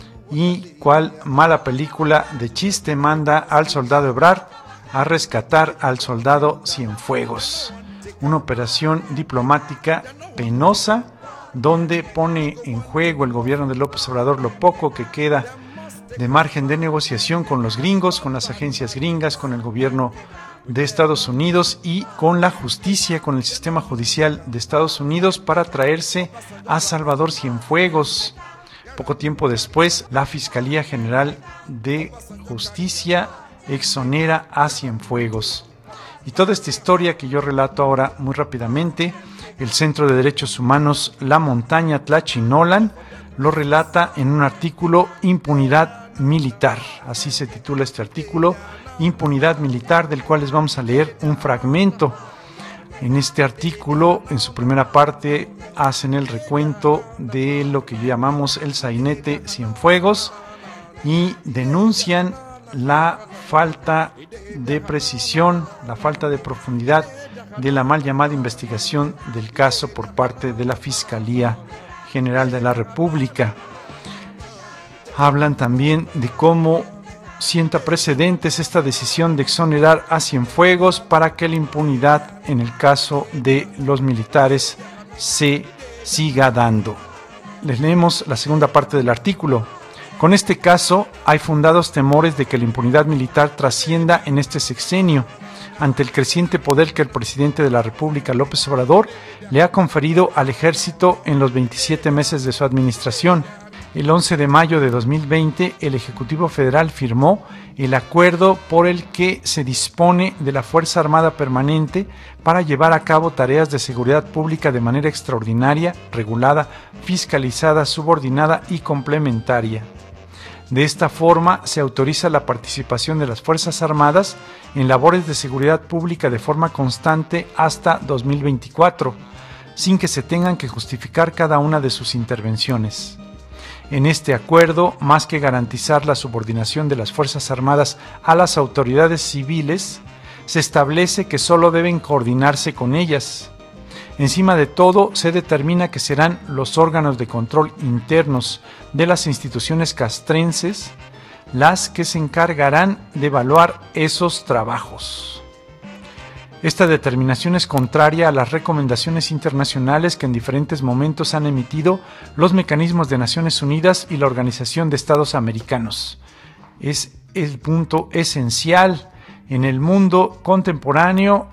Y cuál mala película de chiste manda al soldado Ebrard a rescatar al soldado Cienfuegos. Una operación diplomática penosa, donde pone en juego el gobierno de López Obrador lo poco que queda de margen de negociación con los gringos, con las agencias gringas, con el gobierno de Estados Unidos y con la justicia, con el sistema judicial de Estados Unidos, para traerse a Salvador Cienfuegos. Poco tiempo después, la Fiscalía General de Justicia exonera a Cienfuegos. Y toda esta historia que yo relato ahora muy rápidamente, el Centro de Derechos Humanos La Montaña Tlachinolan lo relata en un artículo, Impunidad Militar. Así se titula este artículo, impunidad militar, del cual les vamos a leer un fragmento. En este artículo, en su primera parte, hacen el recuento de lo que llamamos el sainete Cienfuegos y denuncian la falta de precisión, la falta de profundidad de la mal llamada investigación del caso por parte de la Fiscalía General de la República. Hablan también de cómo sienta precedentes esta decisión de exonerar a Cienfuegos para que la impunidad en el caso de los militares se siga dando. Les leemos la segunda parte del artículo. Con este caso, hay fundados temores de que la impunidad militar trascienda en este sexenio, ante el creciente poder que el presidente de la República, López Obrador, le ha conferido al Ejército en los 27 meses de su administración. El 11 de mayo de 2020, el Ejecutivo Federal firmó el acuerdo por el que se dispone de la Fuerza Armada Permanente para llevar a cabo tareas de seguridad pública de manera extraordinaria, regulada, fiscalizada, subordinada y complementaria. De esta forma, se autoriza la participación de las Fuerzas Armadas en labores de seguridad pública de forma constante hasta 2024, sin que se tengan que justificar cada una de sus intervenciones. En este acuerdo, más que garantizar la subordinación de las Fuerzas Armadas a las autoridades civiles, se establece que solo deben coordinarse con ellas. Encima de todo, se determina que serán los órganos de control internos de las instituciones castrenses las que se encargarán de evaluar esos trabajos. Esta determinación es contraria a las recomendaciones internacionales que en diferentes momentos han emitido los mecanismos de Naciones Unidas y la Organización de Estados Americanos. Es el punto esencial. En el mundo contemporáneo,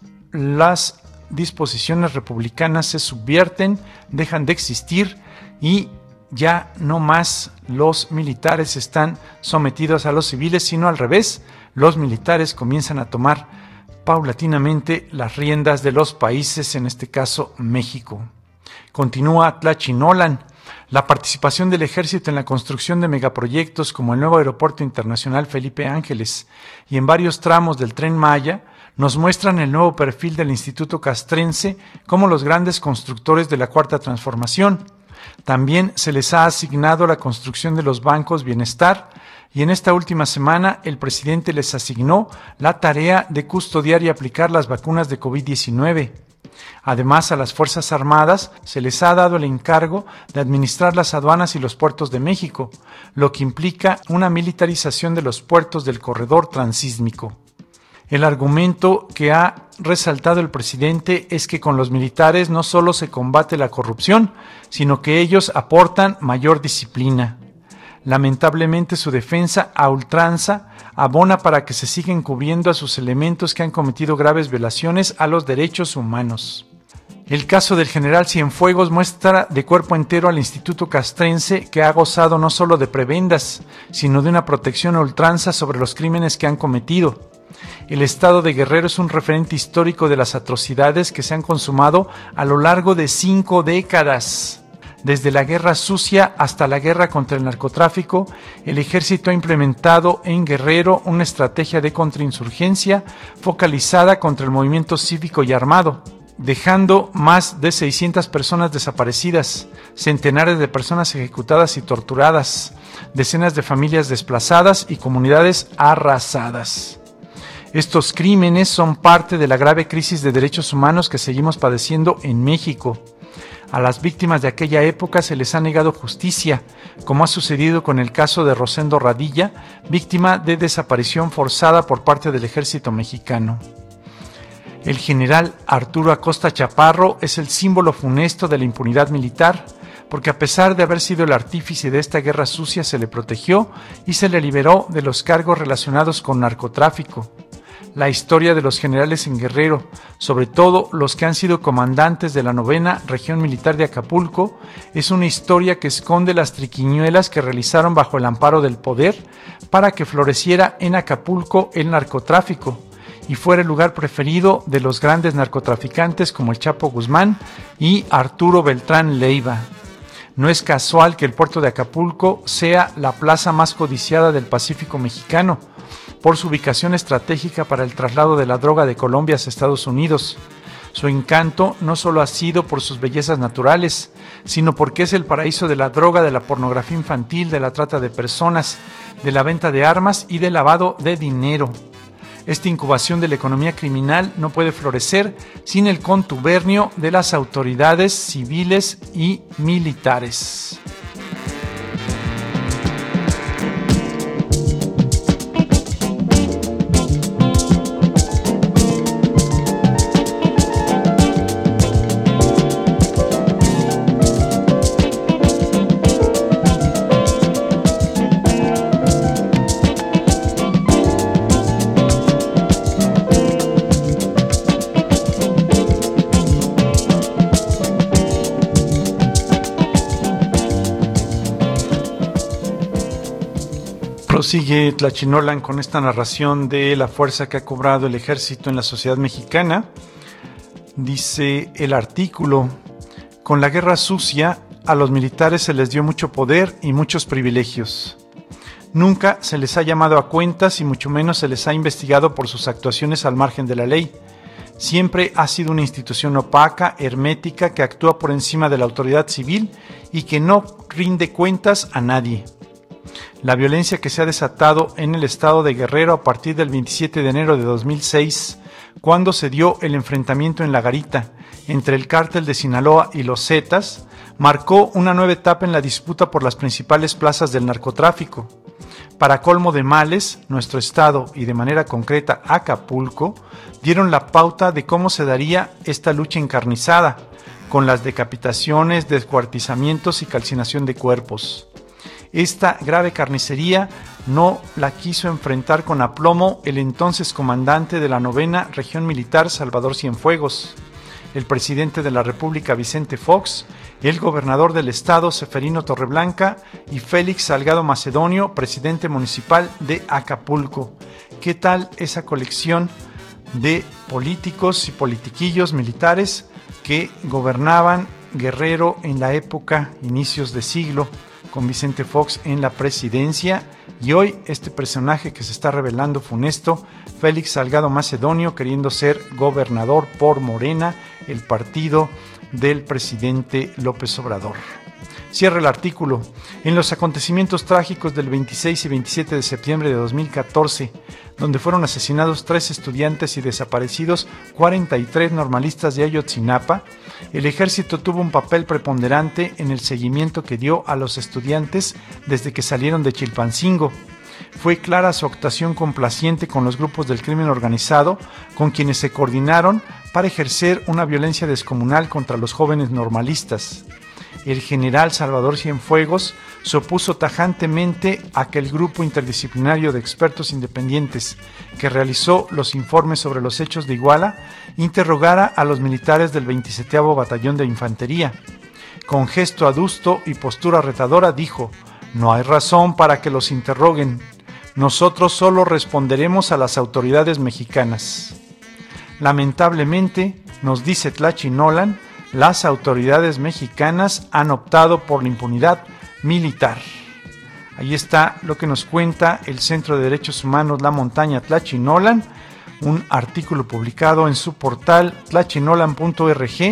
las disposiciones republicanas se subvierten, dejan de existir y ya no más los militares están sometidos a los civiles, sino al revés, los militares comienzan a tomar paulatinamente las riendas de los países, en este caso México. Continúa Tlachinolan. La participación del ejército en la construcción de megaproyectos como el nuevo Aeropuerto Internacional Felipe Ángeles y en varios tramos del Tren Maya nos muestran el nuevo perfil del Instituto Castrense como los grandes constructores de la Cuarta Transformación. También se les ha asignado la construcción de los bancos Bienestar y en esta última semana el presidente les asignó la tarea de custodiar y aplicar las vacunas de COVID-19. Además, a las Fuerzas Armadas se les ha dado el encargo de administrar las aduanas y los puertos de México, lo que implica una militarización de los puertos del corredor transísmico. El argumento que ha resaltado el presidente es que con los militares no solo se combate la corrupción, sino que ellos aportan mayor disciplina. Lamentablemente su defensa a ultranza abona para que se siga encubriendo a sus elementos que han cometido graves violaciones a los derechos humanos. El caso del general Cienfuegos muestra de cuerpo entero al Instituto Castrense, que ha gozado no solo de prebendas, sino de una protección a ultranza sobre los crímenes que han cometido. El estado de Guerrero es un referente histórico de las atrocidades que se han consumado a lo largo de 5 décadas. Desde la Guerra Sucia hasta la guerra contra el narcotráfico, el ejército ha implementado en Guerrero una estrategia de contrainsurgencia focalizada contra el movimiento cívico y armado, dejando más de 600 personas desaparecidas, centenares de personas ejecutadas y torturadas, decenas de familias desplazadas y comunidades arrasadas. Estos crímenes son parte de la grave crisis de derechos humanos que seguimos padeciendo en México. A las víctimas de aquella época se les ha negado justicia, como ha sucedido con el caso de Rosendo Radilla, víctima de desaparición forzada por parte del ejército mexicano. El general Arturo Acosta Chaparro es el símbolo funesto de la impunidad militar, porque a pesar de haber sido el artífice de esta guerra sucia se le protegió y se le liberó de los cargos relacionados con narcotráfico. La historia de los generales en Guerrero, sobre todo los que han sido comandantes de la 9ª Región Militar de Acapulco, es una historia que esconde las triquiñuelas que realizaron bajo el amparo del poder para que floreciera en Acapulco el narcotráfico y fuera el lugar preferido de los grandes narcotraficantes como el Chapo Guzmán y Arturo Beltrán Leiva. No es casual que el puerto de Acapulco sea la plaza más codiciada del Pacífico mexicano, por su ubicación estratégica para el traslado de la droga de Colombia hacia Estados Unidos. Su encanto no solo ha sido por sus bellezas naturales, sino porque es el paraíso de la droga, de la pornografía infantil, de la trata de personas, de la venta de armas y del lavado de dinero. Esta incubación de la economía criminal no puede florecer sin el contubernio de las autoridades civiles y militares. Prosigue Tlachinolan con esta narración de la fuerza que ha cobrado el ejército en la sociedad mexicana. Dice el artículo: con la guerra sucia a los militares se les dio mucho poder y muchos privilegios. Nunca se les ha llamado a cuentas y mucho menos se les ha investigado por sus actuaciones al margen de la ley. Siempre ha sido una institución opaca, hermética, que actúa por encima de la autoridad civil y que no rinde cuentas a nadie. La violencia que se ha desatado en el estado de Guerrero a partir del 27 de enero de 2006, cuando se dio el enfrentamiento en La Garita entre el cártel de Sinaloa y los Zetas, marcó una nueva etapa en la disputa por las principales plazas del narcotráfico. Para colmo de males, nuestro estado y de manera concreta Acapulco dieron la pauta de cómo se daría esta lucha encarnizada, con las decapitaciones, descuartizamientos y calcinación de cuerpos. Esta grave carnicería no la quiso enfrentar con aplomo el entonces comandante de la 9ª Región Militar, Salvador Cienfuegos, el presidente de la República, Vicente Fox, el gobernador del estado, Seferino Torreblanca, y Félix Salgado Macedonio, presidente municipal de Acapulco. ¿Qué tal esa colección de políticos y politiquillos militares que gobernaban Guerrero en la época, inicios de siglo, con Vicente Fox en la presidencia, y hoy este personaje que se está revelando funesto, Félix Salgado Macedonio, queriendo ser gobernador por Morena, el partido del presidente López Obrador? Cierra el artículo. En los acontecimientos trágicos del 26 y 27 de septiembre de 2014, donde fueron asesinados 3 estudiantes y desaparecidos 43 normalistas de Ayotzinapa, el ejército tuvo un papel preponderante en el seguimiento que dio a los estudiantes desde que salieron de Chilpancingo. Fue clara su actuación complaciente con los grupos del crimen organizado, con quienes se coordinaron para ejercer una violencia descomunal contra los jóvenes normalistas. El general Salvador Cienfuegos se opuso tajantemente a que el grupo interdisciplinario de expertos independientes que realizó los informes sobre los hechos de Iguala interrogara a los militares del 27º Batallón de Infantería. Con gesto adusto y postura retadora dijo: «No hay razón para que los interroguen. Nosotros solo responderemos a las autoridades mexicanas». Lamentablemente, nos dice Tlachinolan, las autoridades mexicanas han optado por la impunidad militar. Ahí está lo que nos cuenta el Centro de Derechos Humanos La Montaña Tlachinolan, un artículo publicado en su portal tlachinolan.org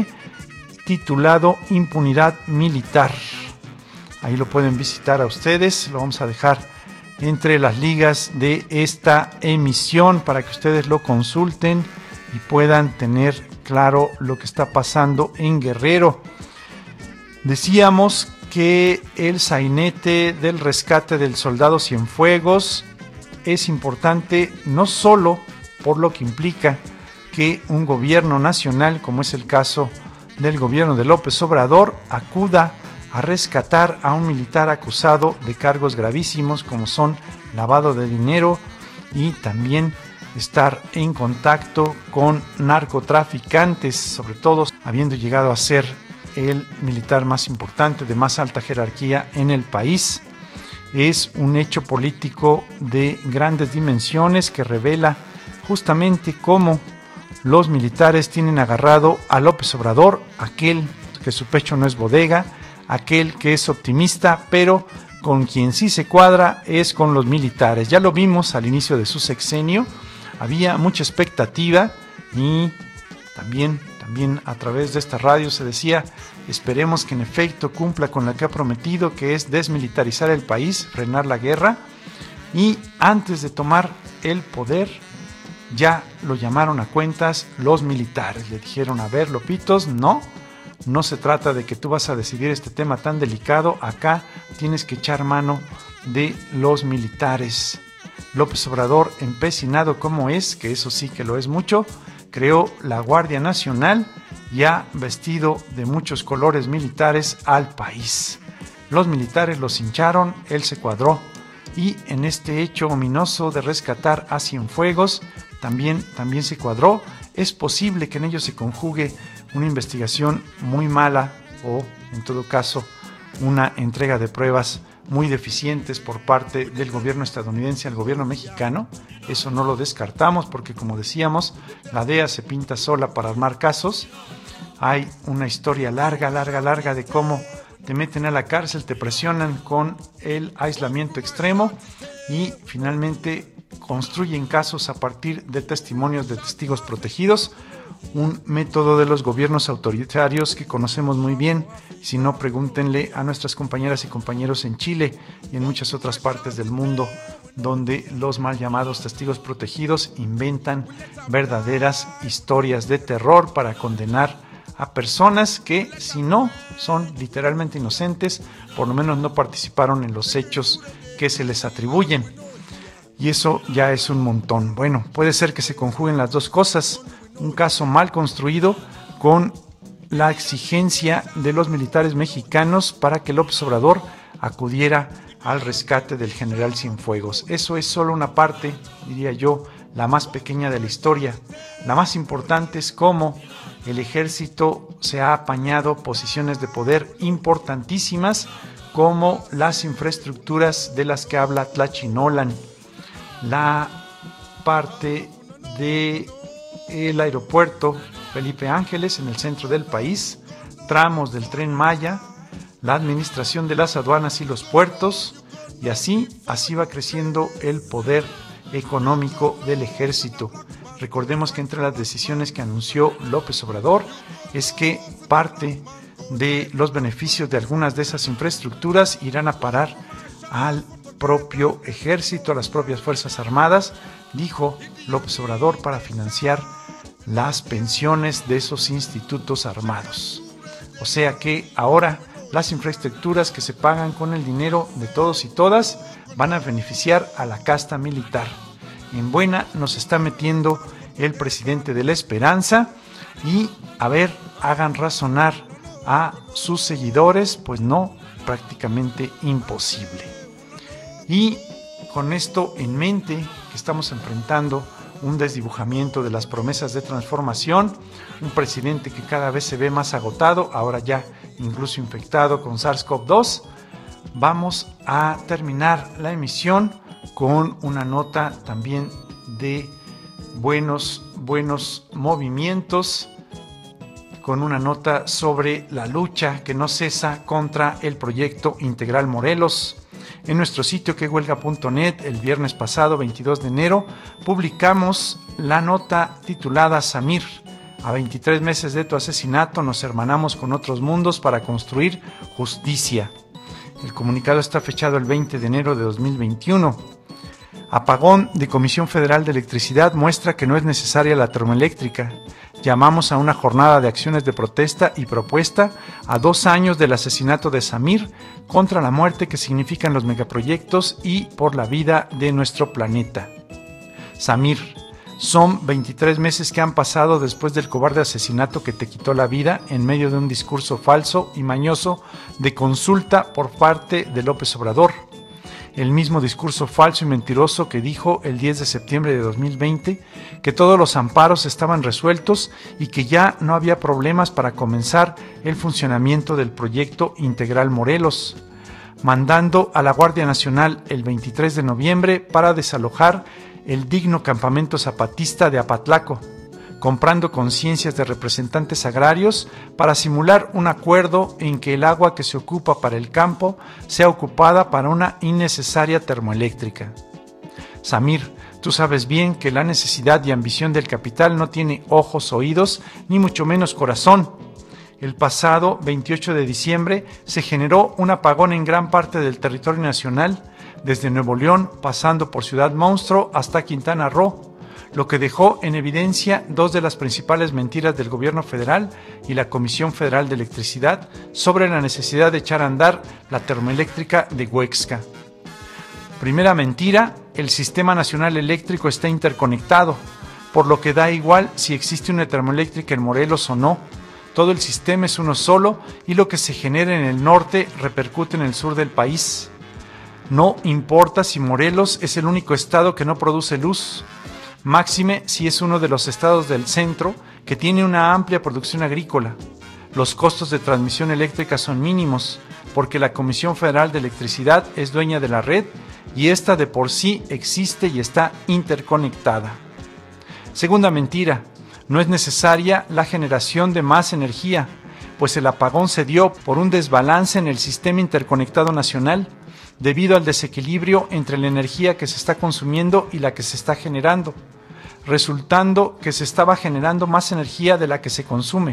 titulado Impunidad Militar. Ahí lo pueden visitar a ustedes, lo vamos a dejar entre las ligas de esta emisión para que ustedes lo consulten y puedan tener claro lo que está pasando en Guerrero. Decíamos que el sainete del rescate del soldado Cienfuegos es importante no solo por lo que implica que un gobierno nacional, como es el caso del gobierno de López Obrador, acuda a rescatar a un militar acusado de cargos gravísimos como son lavado de dinero y también estar en contacto con narcotraficantes, sobre todo habiendo llegado a ser el militar más importante, de más alta jerarquía en el país. Es un hecho político de grandes dimensiones que revela justamente cómo los militares tienen agarrado a López Obrador, aquel que su pecho no es bodega, aquel que es optimista, pero con quien sí se cuadra es con los militares. Ya lo vimos al inicio de su sexenio, había mucha expectativa y también a través de esta radio se decía, esperemos que en efecto cumpla con lo que ha prometido, que es desmilitarizar el país, frenar la guerra. Y antes de tomar el poder, ya lo llamaron a cuentas los militares. Le dijeron, a ver, Lopitos, no se trata de que tú vas a decidir este tema tan delicado. Acá tienes que echar mano de los militares. López Obrador, empecinado como es, que eso sí que lo es mucho, creó la Guardia Nacional y ha vestido de muchos colores militares al país. Los militares los hincharon, él se cuadró. Y en este hecho ominoso de rescatar a Cienfuegos, también se cuadró. Es posible que en ello se conjugue una investigación muy mala o, en todo caso, una entrega de pruebas muy deficientes por parte del gobierno estadounidense al gobierno mexicano. Eso no lo descartamos porque, como decíamos, la DEA se pinta sola para armar casos. Hay una historia larga de cómo te meten a la cárcel, te presionan con el aislamiento extremo y finalmente construyen casos a partir de testimonios de testigos protegidos, un método de los gobiernos autoritarios que conocemos muy bien. Si no, pregúntenle a nuestras compañeras y compañeros en Chile y en muchas otras partes del mundo, donde los mal llamados testigos protegidos inventan verdaderas historias de terror para condenar a personas que, si no son literalmente inocentes, por lo menos no participaron en los hechos que se les atribuyen. Y eso ya es un montón. Bueno, puede ser que se conjuguen las dos cosas. Un caso mal construido con la exigencia de los militares mexicanos para que López Obrador acudiera al rescate del general Cienfuegos. Eso es solo una parte, diría yo, la más pequeña de la historia. La más importante es cómo el ejército se ha apañado posiciones de poder importantísimas, como las infraestructuras de las que habla Tlachinolan, la parte del aeropuerto Felipe Ángeles en el centro del país, tramos del Tren Maya, la administración de las aduanas y los puertos, y así va creciendo el poder económico del ejército. Recordemos que entre las decisiones que anunció López Obrador es que parte de los beneficios de algunas de esas infraestructuras irán a parar al propio ejército, a las propias Fuerzas Armadas, dijo López Obrador, para financiar las pensiones de esos institutos armados. O sea que ahora las infraestructuras que se pagan con el dinero de todos y todas van a beneficiar a la casta militar. En buena nos está metiendo el presidente de la esperanza y, a ver, hagan razonar a sus seguidores, pues no, prácticamente imposible. Y con esto en mente, que estamos enfrentando un desdibujamiento de las promesas de transformación, un presidente que cada vez se ve más agotado, ahora ya incluso infectado con SARS-CoV-2, vamos a terminar la emisión con una nota también de buenos movimientos, con una nota sobre la lucha que no cesa contra el proyecto Integral Morelos. En nuestro sitio quehuelga.net, el viernes pasado, 22 de enero, publicamos la nota titulada Samir, a 23 meses de tu asesinato nos hermanamos con otros mundos para construir justicia. El comunicado está fechado el 20 de enero de 2021. Apagón de Comisión Federal de Electricidad muestra que no es necesaria la termoeléctrica. Llamamos a una jornada de acciones de protesta y propuesta a 2 años del asesinato de Samir, contra la muerte que significan los megaproyectos y por la vida de nuestro planeta. Samir, son 23 meses que han pasado después del cobarde asesinato que te quitó la vida en medio de un discurso falso y mañoso de consulta por parte de López Obrador. El mismo discurso falso y mentiroso que dijo el 10 de septiembre de 2020 que todos los amparos estaban resueltos y que ya no había problemas para comenzar el funcionamiento del proyecto Integral Morelos, mandando a la Guardia Nacional el 23 de noviembre para desalojar el digno campamento zapatista de Apatlaco, comprando conciencias de representantes agrarios para simular un acuerdo en que el agua que se ocupa para el campo sea ocupada para una innecesaria termoeléctrica. Samir, tú sabes bien que la necesidad y ambición del capital no tiene ojos, oídos, ni mucho menos corazón. El pasado 28 de diciembre se generó un apagón en gran parte del territorio nacional, desde Nuevo León, pasando por Ciudad Monstruo hasta Quintana Roo, lo que dejó en evidencia dos de las principales mentiras del gobierno federal y la Comisión Federal de Electricidad sobre la necesidad de echar a andar la termoeléctrica de Huexca. Primera mentira, el Sistema Nacional Eléctrico está interconectado, por lo que da igual si existe una termoeléctrica en Morelos o no. Todo el sistema es uno solo y lo que se genera en el norte repercute en el sur del país. No importa si Morelos es el único estado que no produce luz, máxime si es uno de los estados del centro que tiene una amplia producción agrícola. Los costos de transmisión eléctrica son mínimos porque la Comisión Federal de Electricidad es dueña de la red y esta de por sí existe y está interconectada. Segunda mentira, no es necesaria la generación de más energía, pues el apagón se dio por un desbalance en el sistema interconectado nacional, debido al desequilibrio entre la energía que se está consumiendo y la que se está generando, resultando que se estaba generando más energía de la que se consume.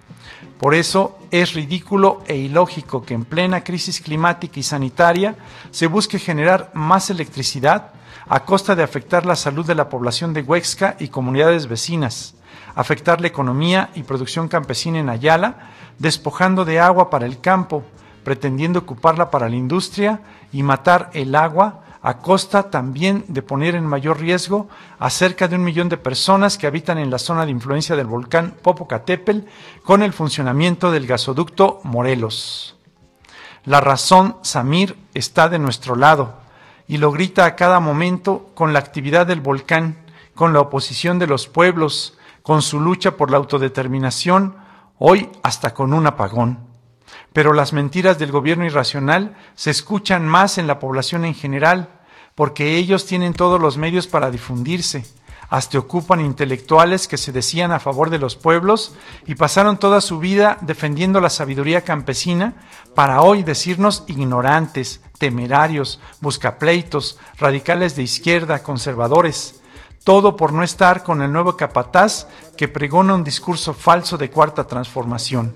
Por eso es ridículo e ilógico que en plena crisis climática y sanitaria se busque generar más electricidad a costa de afectar la salud de la población de Huexca y comunidades vecinas, afectar la economía y producción campesina en Ayala, despojando de agua para el campo, pretendiendo ocuparla para la industria y matar el agua a costa también de poner en mayor riesgo a cerca de 1 millón de personas que habitan en la zona de influencia del volcán Popocatépetl con el funcionamiento del gasoducto Morelos. La razón, Samir, está de nuestro lado y lo grita a cada momento con la actividad del volcán, con la oposición de los pueblos, con su lucha por la autodeterminación, hoy hasta con un apagón. Pero las mentiras del gobierno irracional se escuchan más en la población en general, porque ellos tienen todos los medios para difundirse. Hasta ocupan intelectuales que se decían a favor de los pueblos y pasaron toda su vida defendiendo la sabiduría campesina para hoy decirnos ignorantes, temerarios, buscapleitos, radicales de izquierda, conservadores. Todo por no estar con el nuevo capataz que pregona un discurso falso de cuarta transformación.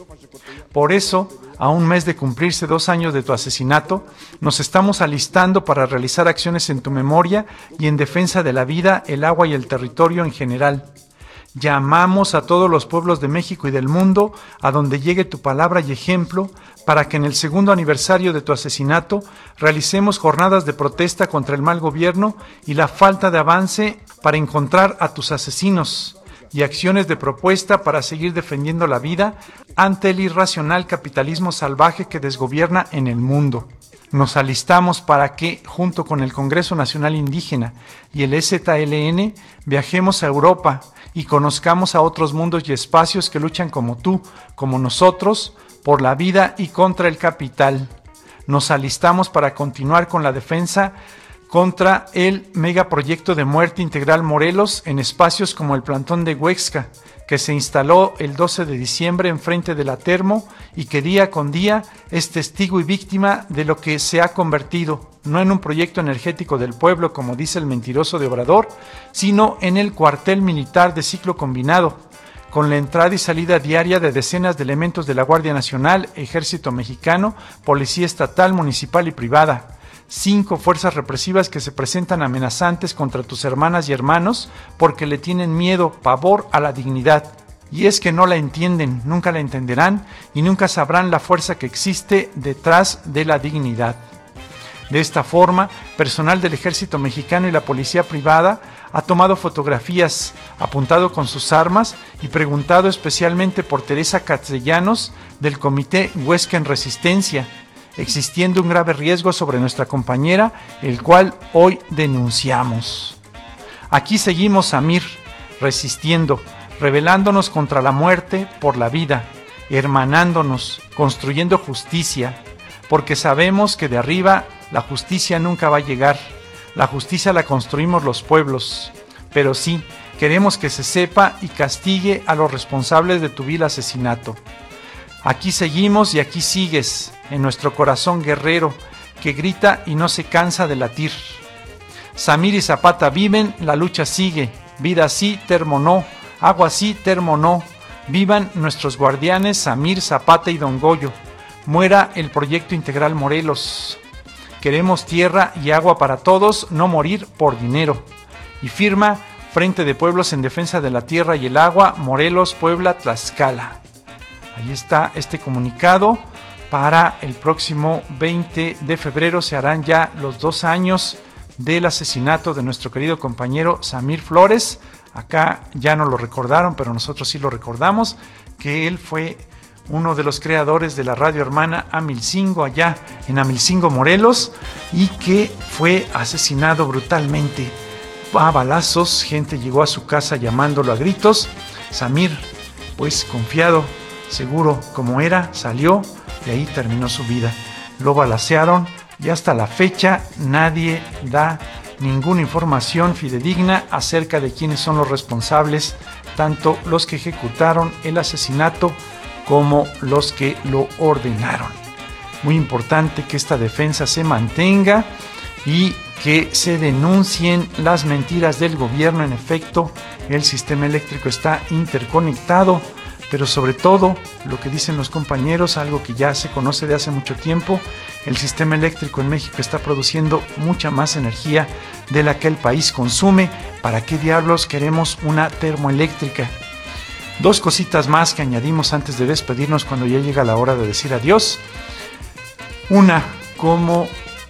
Por eso, a un mes de cumplirse 2 años de tu asesinato, nos estamos alistando para realizar acciones en tu memoria y en defensa de la vida, el agua y el territorio en general. Llamamos a todos los pueblos de México y del mundo a donde llegue tu palabra y ejemplo para que en el 2º aniversario de tu asesinato realicemos jornadas de protesta contra el mal gobierno y la falta de avance para encontrar a tus asesinos y acciones de propuesta para seguir defendiendo la vida ante el irracional capitalismo salvaje que desgobierna en el mundo. Nos alistamos para que, junto con el Congreso Nacional Indígena y el EZLN, viajemos a Europa y conozcamos a otros mundos y espacios que luchan como tú, como nosotros, por la vida y contra el capital. Nos alistamos para continuar con la defensa contra el megaproyecto de muerte integral Morelos en espacios como el plantón de Huexca, que se instaló el 12 de diciembre enfrente de la Termo y que día con día es testigo y víctima de lo que se ha convertido, no en un proyecto energético del pueblo, como dice el mentiroso de Obrador, sino en el cuartel militar de ciclo combinado, con la entrada y salida diaria de decenas de elementos de la Guardia Nacional, Ejército Mexicano, Policía Estatal, Municipal y Privada. 5 fuerzas represivas que se presentan amenazantes contra tus hermanas y hermanos porque le tienen miedo, pavor a la dignidad. Y es que no la entienden, nunca la entenderán y nunca sabrán la fuerza que existe detrás de la dignidad. De esta forma, personal del Ejército Mexicano y la Policía Privada ha tomado fotografías, apuntado con sus armas y preguntado especialmente por Teresa Castellanos del Comité Huesca en Resistencia, existiendo un grave riesgo sobre nuestra compañera, el cual hoy denunciamos. Aquí seguimos, Samir, resistiendo, rebelándonos contra la muerte por la vida, hermanándonos, construyendo justicia, porque sabemos que de arriba la justicia nunca va a llegar. La justicia la construimos los pueblos, pero sí, Queremos que se sepa y castigue a los responsables de tu vil asesinato. Aquí seguimos y aquí sigues, en nuestro corazón guerrero, que grita y no se cansa de latir. Samir y Zapata viven, la lucha sigue, vida sí, termo no, agua sí, termo no. Vivan nuestros guardianes Samir, Zapata y Don Goyo. Muera el proyecto integral Morelos. Queremos tierra y agua para todos, no morir por dinero. Y firma Frente de Pueblos en Defensa de la Tierra y el Agua, Morelos, Puebla, Tlaxcala. Ahí está este comunicado. Para el próximo 20 de febrero se harán ya los 2 años del asesinato de nuestro querido compañero Samir Flores. Acá ya no lo recordaron, pero nosotros sí lo recordamos, que él fue uno de los creadores de la radio hermana Amilcingo, allá en Amilcingo, Morelos, y que fue asesinado brutalmente a balazos. Gente llegó a su casa llamándolo a gritos. Samir, pues confiado, seguro como era, salió y ahí terminó su vida. Lo balacearon y hasta la fecha nadie da ninguna información fidedigna acerca de quiénes son los responsables, tanto los que ejecutaron el asesinato como los que lo ordenaron. Muy importante que esta defensa se mantenga y que se denuncien las mentiras del gobierno. En efecto, el sistema eléctrico está interconectado, pero sobre todo, lo que dicen los compañeros, algo que ya se conoce de hace mucho tiempo, el sistema eléctrico en México está produciendo mucha más energía de la que el país consume. ¿Para qué diablos queremos una termoeléctrica? 2 cositas más que añadimos antes de despedirnos cuando ya llega la hora de decir adiós. Una, como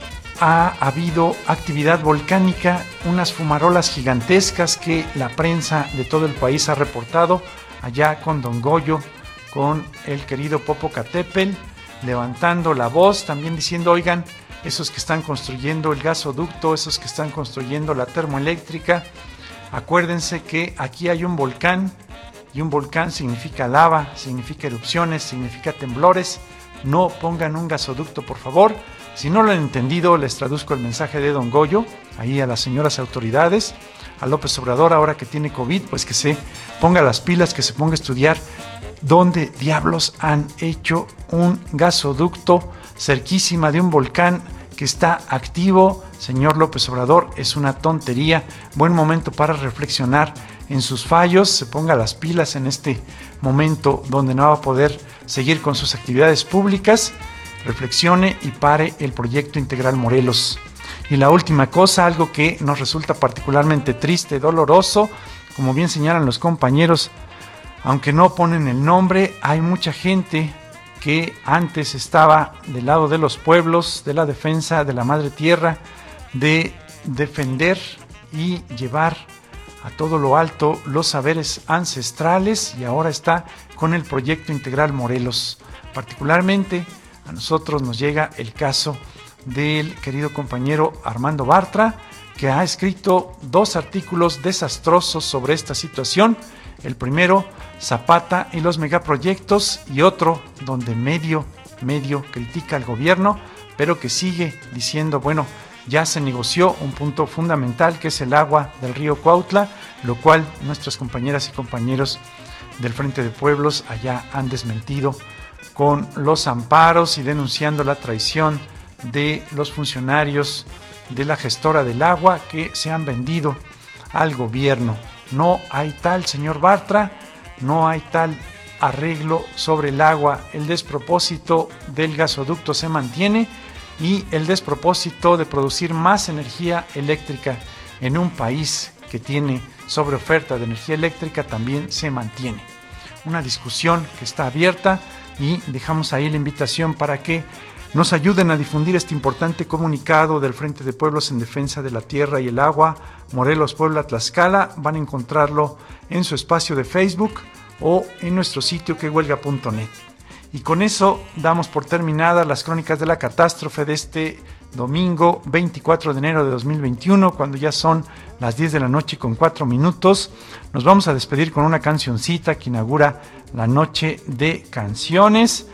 ha habido actividad volcánica, unas fumarolas gigantescas que la prensa de todo el país ha reportado, allá con Don Goyo, con el querido Popocatépetl, levantando la voz, también diciendo, oigan, esos que están construyendo el gasoducto, esos que están construyendo la termoeléctrica, acuérdense que aquí hay un volcán, y un volcán significa lava, significa erupciones, significa temblores. No pongan un gasoducto, por favor. Si no lo han entendido, les traduzco el mensaje de Don Goyo, ahí a las señoras autoridades, a López Obrador, ahora que tiene COVID, pues que se ponga las pilas, que se ponga a estudiar dónde diablos han hecho un gasoducto cerquísima de un volcán que está activo. Señor López Obrador, es una tontería. Buen momento para reflexionar en sus fallos, se ponga las pilas en este momento donde no va a poder seguir con sus actividades públicas, reflexione y pare el proyecto integral Morelos. Y la última cosa, algo que nos resulta particularmente triste, doloroso, como bien señalan los compañeros, aunque no ponen el nombre, hay mucha gente que antes estaba del lado de los pueblos, de la defensa de la madre tierra, de defender y llevar a todo lo alto los saberes ancestrales, y ahora está con el proyecto integral Morelos. Particularmente a nosotros nos llega el caso del querido compañero Armando Bartra, que ha escrito 2 artículos desastrosos sobre esta situación. El primero, Zapata y los megaproyectos, y otro donde medio critica al gobierno, pero que sigue diciendo, bueno, ya se negoció un punto fundamental que es el agua del río Cuautla, lo cual nuestras compañeras y compañeros del Frente de Pueblos allá han desmentido con los amparos y denunciando la traición de los funcionarios de la gestora del agua que se han vendido al gobierno. No hay tal, señor Bartra, no hay tal arreglo sobre el agua. El despropósito del gasoducto se mantiene y el despropósito de producir más energía eléctrica en un país que tiene sobreoferta de energía eléctrica también se mantiene. Una discusión que está abierta y dejamos ahí la invitación para que nos ayuden a difundir este importante comunicado del Frente de Pueblos en Defensa de la Tierra y el Agua, Morelos, Puebla, Tlaxcala. Van a encontrarlo en su espacio de Facebook o en nuestro sitio quehuelga.net. Y con eso damos por terminadas las crónicas de la catástrofe de este domingo 24 de enero de 2021, cuando ya son las 10 de la noche con 4 minutos. Nos vamos a despedir con una cancioncita que inaugura la noche de canciones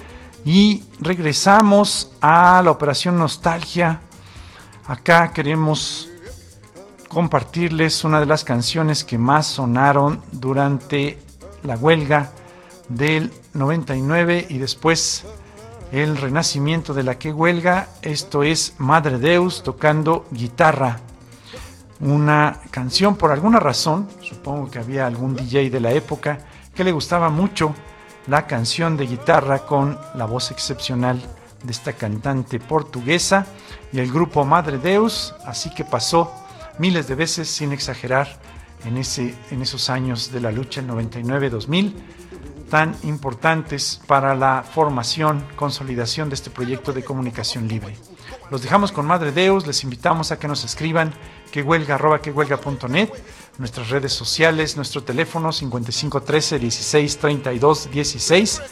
y regresamos a la Operación Nostalgia. Acá queremos compartirles una de las canciones que más sonaron durante la huelga del 99 y después el renacimiento de la que huelga. Esto es Madre Deus tocando guitarra. Una canción, por alguna razón, supongo que había algún DJ de la época que le gustaba mucho la canción de guitarra con la voz excepcional de esta cantante portuguesa y el grupo Madre Deus, así que pasó miles de veces, sin exagerar, en esos años de la lucha, el 99-2000, tan importantes para la formación, consolidación de este proyecto de comunicación libre. Los dejamos con Madre Deus, les invitamos a que nos escriban quehuelga@quehuelga.net, nuestras redes sociales, nuestro teléfono 5513 16 32 16,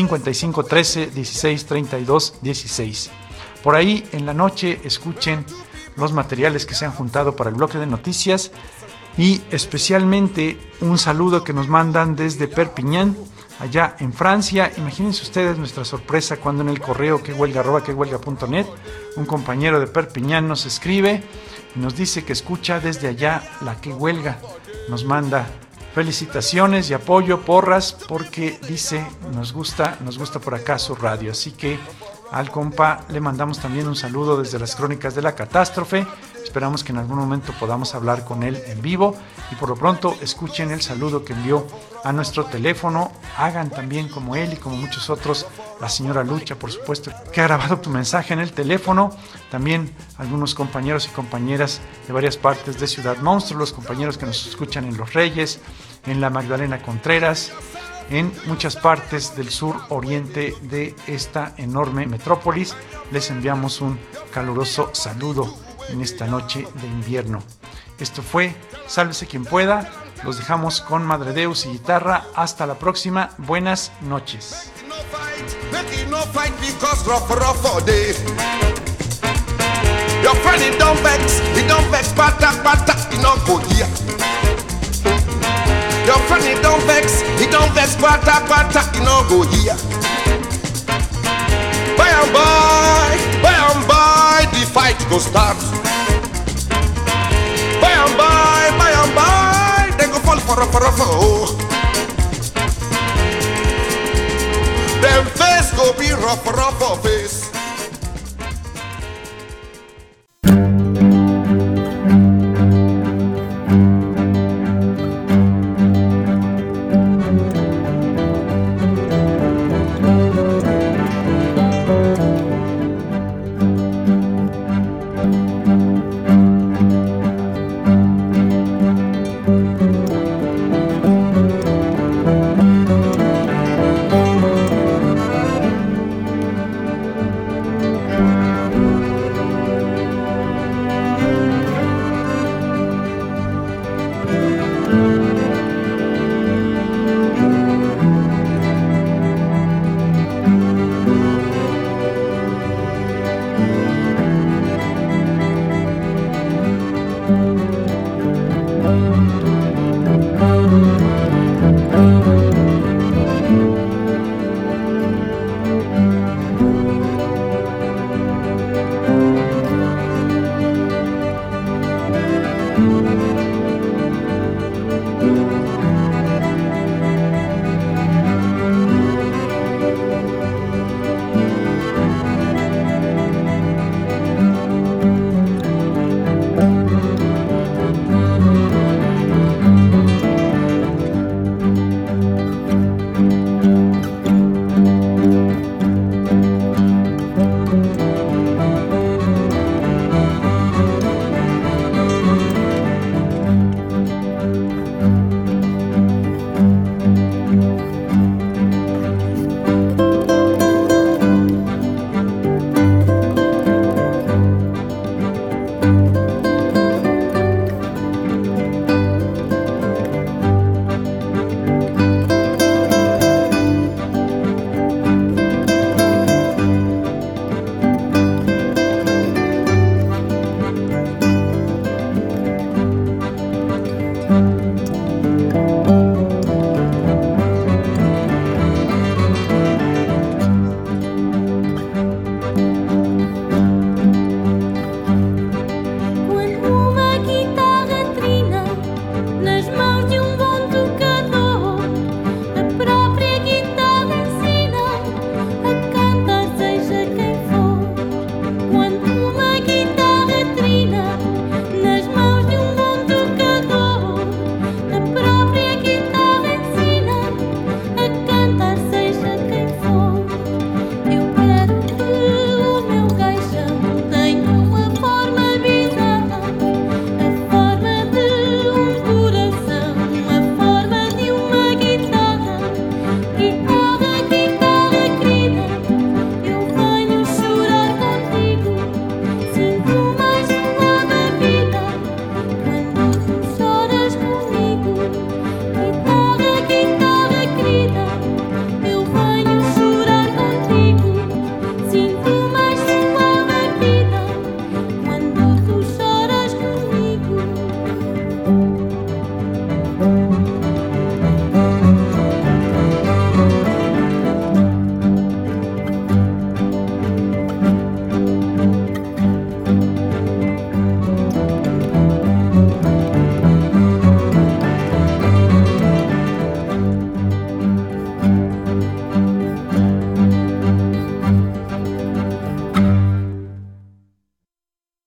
5513 16 32 16. Por ahí en la noche escuchen los materiales que se han juntado para el bloque de noticias y especialmente un saludo que nos mandan desde Perpiñán, allá en Francia. Imagínense ustedes nuestra sorpresa cuando en el correo quehuelga@quehuelga.net un compañero de Perpiñán nos escribe y nos dice que escucha desde allá la Que Huelga. Nos manda felicitaciones y apoyo, porras, porque dice nos gusta por acá su radio. Así que al compa le mandamos también un saludo desde las Crónicas de la Catástrofe. Esperamos que en algún momento podamos hablar con él en vivo y por lo pronto escuchen el saludo que envió a nuestro teléfono. Hagan también como él y como muchos otros, la señora Lucha, por supuesto, que ha grabado tu mensaje en el teléfono. También algunos compañeros y compañeras de varias partes de Ciudad Monstruo, los compañeros que nos escuchan en Los Reyes, en la Magdalena Contreras, en muchas partes del sur oriente de esta enorme metrópolis. Les enviamos un caluroso saludo en esta noche de invierno. Esto fue Sálvese quien pueda. Los dejamos con Madre Deus y guitarra. Hasta la próxima. Buenas noches. Your friend, he don't vex, he no go here. Your friend, he don't vex, he no go here. By and by, the fight go start. By and by, they go fall for oh. Them face go be rough face.